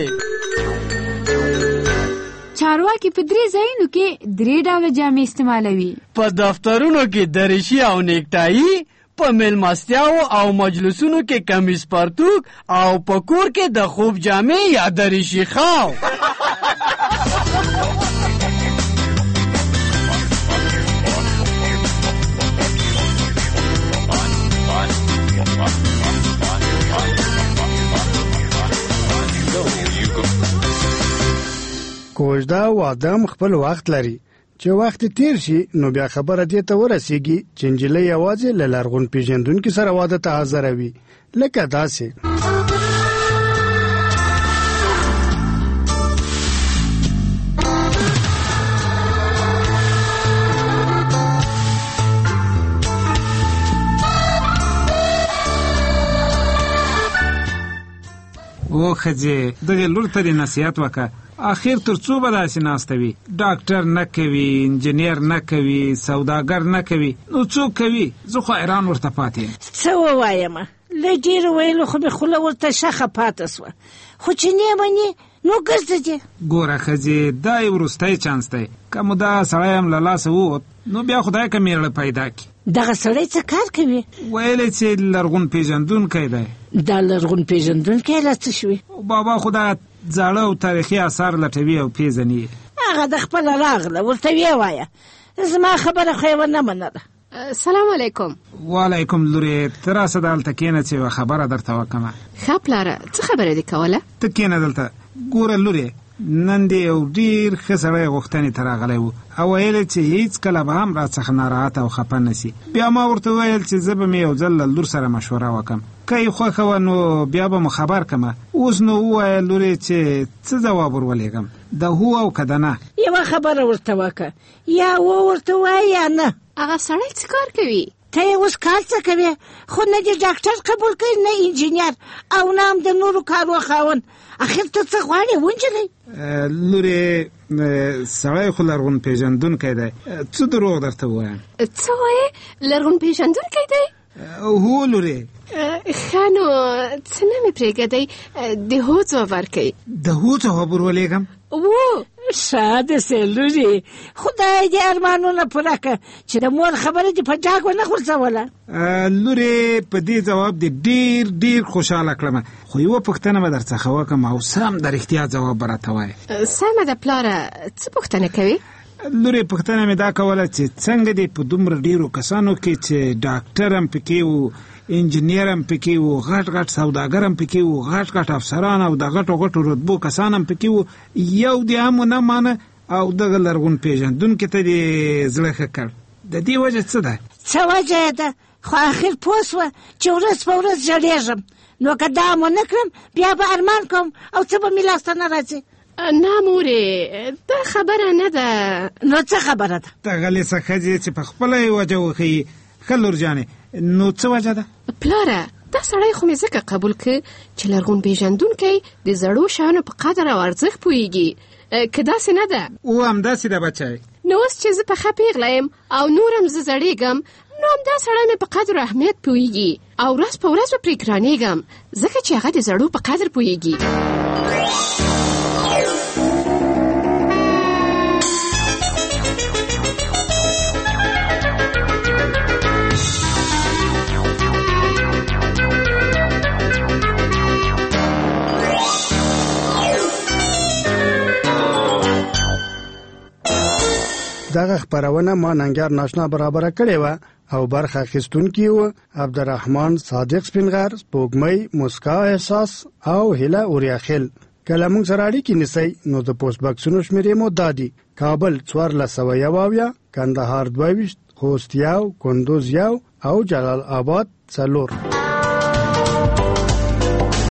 چارواکي په درې ځایونو کې درې ډوله جامې استعمالوي. په دفترونو کې دریشي او نیکټایي، په میلمستیاو او مجلسونو کې کمیس پرتوک او په کور کې د خوب جامې یا دریشي خاو. کوژده او آدم خپل وخت لري چې وخت تیر شي نو بیا خبره دې ته ورسیږي چې نجلۍ یوازې له لرغون پیژندونکي سره واده ته حاضروي، لکه داسې. او ښځې دغې لور ته دې نصیحت وکړه، آخر تر څو به داسې ناسته وي؟ ډاکټر نه کوي، انجینیر نه کوي، سوداګر نه کوي، نو څوک کوي؟ زه خو حیران ورته پاتې یم. څه ووایم؟ له ډېرو ویلو خو مې خوله ورته شخه پاته سوه، خو چې نه مني نو ګرځه دې. ګوره ښځې، دا یو وروستی چانس دی، که مو دا سړی هم له لاسه ووت نو بیا خدای که میړه پیدا کړي. دغه سړی څه کار کوي؟ ویلې چې لرغون پیژندونکی دی. دا لرغون پیژندونکی لا څه شوي؟ بابا خو دا زاړه او تاریخي آثار لټوي او پیژني. هغه د خپله راغله، ورته ویې وایه، زما خبره خو یې ونه منله. سلام علیکم. وعلیکم لورې، ته راسه دلته کښېنه چې یوه خبره درته وکړمه. ښه پلاره، څه خبره دې کوله؟ ته کښېنه دلته. ګوره لورې، نن دې یو ډېر ښه سړی غوښتنې ته راغلی و او ویل چې هیڅ کله به هم راڅخه ناراحته او خفه نه سي. بیا ما ورته وویل چې زه به مې یو ځل له لور سره مشوره وکړم، که یې خوښه وه نو بیا به مو خبر کړمه. اوس نو ووایه لورې چې څه ځواب ورولېږم، د هو او که د نه. یوه خبره ورته وکړه، یا و ورته وایه یا نه. هغه سړی څه کار کوي؟ ته یې اوس کار څه کوي؟ خو نه دې ډاکټر قبول کوي، نه انجینیر، او نه هم د نورو کارو خاوند. اخر ته څه غواړې ونجلۍ؟ لورې، سړی خو لرغون پیژندونکی دی، څه دروغ درته ووایم؟ څه وایې؟ لرغون پیژندونکی دی؟ هو لورې. ښه نو څه نه مې پرېږدئ، د هو ځواب ورکوي. د هو ځواب ورولېږم؟ و شاده سې لورې، خدای دې ارمانونه پوره کړه چې د مور خبره دې په ډاګ ونه غورځوله. لورې، په دې جواب دې ډېر ډېر خوشحاله کړم، خو یوه پوښتنه به در څخه وکړم او سم د رښتیا ځواب به راته وایې. سمه ده پلاره، څه پوښتنه کوې؟ لورې، پوښتنه مې دا کوله چې څنګه دې په دومره ډېرو کسانو کې چې ډاکټر هم پکې و، انجینیر هم پکې و، غټ غټ سوداګر هم پکې و، غټ غټ افسران او د غټو غټو رتبو کسان هم پکې و، یو دې هم ونه مانه او دغه لرغون پیژندونکي ته دې زړه ښه کړ. د دې وجه څه ده؟ څه وجه یې ده؟ خو آخر پوه سوه چې ورځ په ورځ ژړېږم، نو که دا هم ونه کړم بیا به ارمان کوم او څه به مې لاسته نه راځي. نه مورې، دا خبره نه ده. نو څه خبره ده؟ ته غلې څه ښځې چې په خپله یې وجه وښیي. ښه لور جانې، نو څه وجه ده؟ پلاره، دا سړی خو مې ځکه قبول که چې لرغون پیژندونکی د زړو شیانو په قدر او ارزښت پوهیږي، که داسې نه ده؟ او همداسې ده بچی. نو اوس چې زه پخه پیغله یم او نور هم زه زړېږم، نو همدا سړی مې په قدر او اهمیت پوهیږي. او ورځ په ورځ پرې ګرانېږم ځکه چې هغه د زړو په قدر پوهیږي. دغه خبرونه ما ننګر ناشنا برابر کړې و او برخه اخیستونکي و عبدالرحمن صادق سپینغر، سپوږمۍ، مسکا احساس او هیله اوریاخیل. کله موږ سره اړیکې نیسئ نو د پوسټ باکسونو شمیرې مو دادي: کابل څوارلس سوه یو اویا، کندهار دوه ویشت، خوست یو، کندوز یو او جلال آباد څلور.